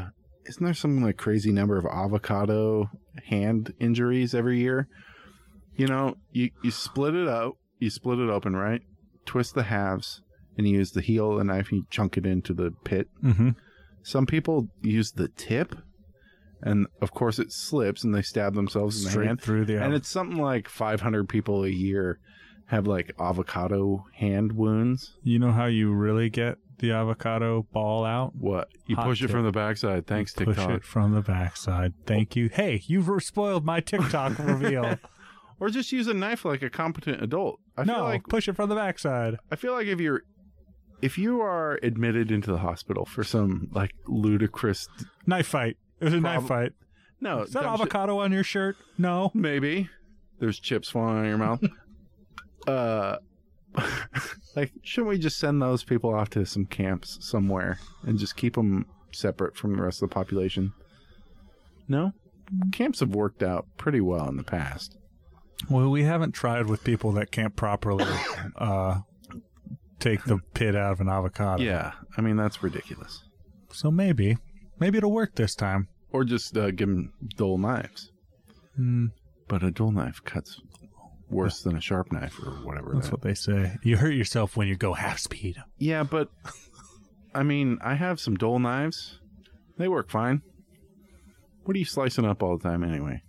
isn't there something like crazy number of avocado hand injuries every year? You know, you, you split it out, you split it open, right? Twist the halves, and you use the heel of the knife and you chunk it into the pit. Mm-hmm. Some people use the tip, and of course it slips and they stab themselves in the Straight hand. through the And it's something like five hundred people a year have like avocado hand wounds. You know how you really get the avocado ball out? What? You Hot push it tip. from the backside. Thanks, Push TikTok. it from the backside. Thank you. Hey, you've spoiled my TikTok reveal. Or just use a knife like a competent adult. I no, feel like push it from the backside. I feel like if you're if you are admitted into the hospital for some like ludicrous Knife fight. It was a Prob- knife fight. no Is that dumb shit- avocado on your shirt? No. maybe there's chips falling out of your mouth. uh, like shouldn't we just send those people off to some camps somewhere and just keep them separate from the rest of the population? No, camps have worked out pretty well in the past. Well, we haven't tried with people that can't properly uh, take the pit out of an avocado. Yeah, I mean that's ridiculous. So maybe. Maybe it'll work this time. Or just uh, give them dull knives. Hmm. But a dull knife cuts worse than a sharp knife or whatever. That's that- what they say. You hurt yourself when you go half speed. Yeah, but I mean, I have some dull knives. They work fine. What are you slicing up all the time anyway?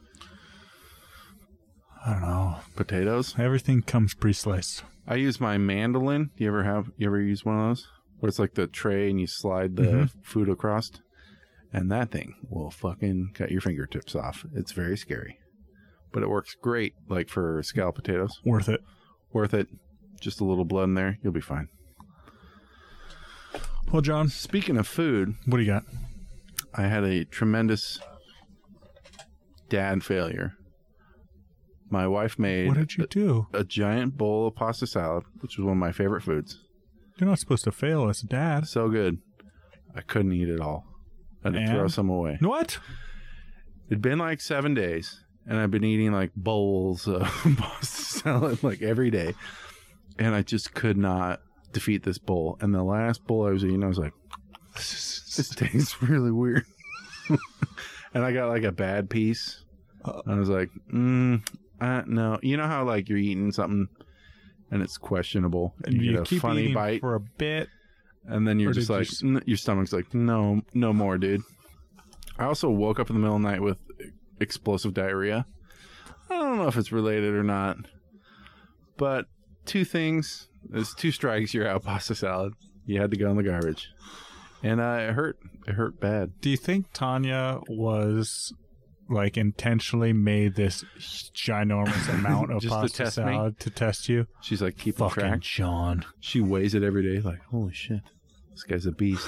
I don't know. Potatoes? Everything comes pre-sliced. I use my mandolin. Do you ever have you ever use one of those? Where it's like the tray and you slide the Mhm. food across. And that thing will fucking cut your fingertips off. It's very scary. But it works great, like for scalloped potatoes. Worth it. Worth it. Just a little blood in there. You'll be fine. Well, John, Speaking of food, what do you got? I had a tremendous dad failure. My wife made What did you do? a, a giant bowl of pasta salad, which was one of my favorite foods. You're not supposed to fail as a dad. So good. I couldn't eat it all. I had to And? throw some away. What? It'd been like seven days, and I've been eating like bowls of pasta salad like every day. And I just could not defeat this bowl. And the last bowl I was eating, I was like, this tastes really weird. And I got like a bad piece. I was like, mm, uh, no. You know how like you're eating something and it's questionable, and you, you get a keep funny eating bite, for a bit. and then you're or just did you like, s- n- your stomach's like, no, no more, dude. I also woke up in the middle of the night with explosive diarrhea. I don't know if it's related or not, but two things. There's two strikes, you're out. Pasta salad. You had to go in the garbage, and uh, it hurt. It hurt bad. Do you think Tanya was like intentionally made this ginormous amount of Just to pasta test me? salad to test you? She's like keeping Fucking track. John. She weighs it every day. Like, holy shit, this guy's a beast.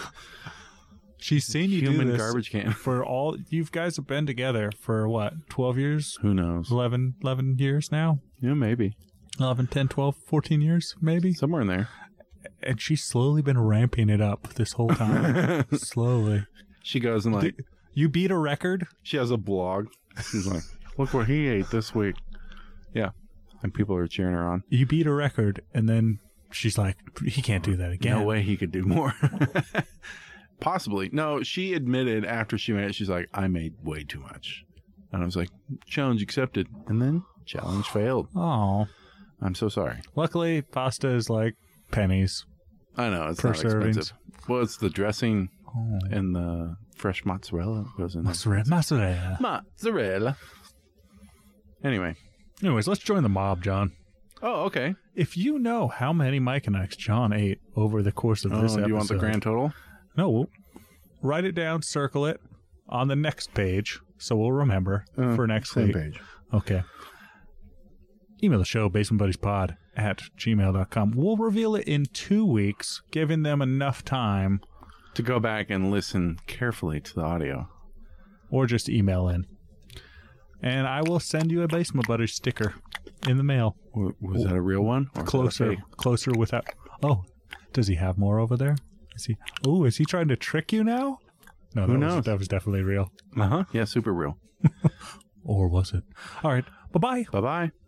She's seen you Human do this garbage can. for all. You guys have been together for what? twelve years? Who knows? eleven, eleven years now? Yeah, maybe eleven, ten, twelve, fourteen years maybe? somewhere in there. And she's slowly been ramping it up this whole time. Slowly. She goes and like, Did- You beat a record? she has a blog. She's like, look what he ate this week. Yeah, and people are cheering her on. You beat a record, and then she's like, he can't do that again. No way he could do more. Possibly. No, she admitted after she made it, she's like, I made way too much. And I was like, challenge accepted. And then challenge failed. Oh. I'm so sorry. Luckily, pasta is like pennies. I know, it's Per not servings. expensive. Well, it's the dressing Oh. and the fresh mozzarella that goes in there. Mozzarella. Mozzarella. Mozzarella. Anyway. Anyways, let's join the mob, John. Oh, okay. If you know how many Mike and Ike's John ate over the course of Oh, this do episode, you want the grand total? No, we'll write it down, circle it on the next page, so we'll remember Uh, for next Same week. page. Okay. Email the show, basementbuddiespod at gmail dot com. We'll reveal it in two weeks, giving them enough time, To go back and listen carefully to the audio. or just email in. And I will send you a Basement Buddies sticker in the mail. W- Was that a real one? Or was that a Closer, fake? closer without... Oh, does he have more over there? Is he... Oh, is he trying to trick you now? No, Who that knows? Was, that was definitely real. Uh-huh. Yeah, super real. Or was it? All right. Bye-bye. Bye-bye.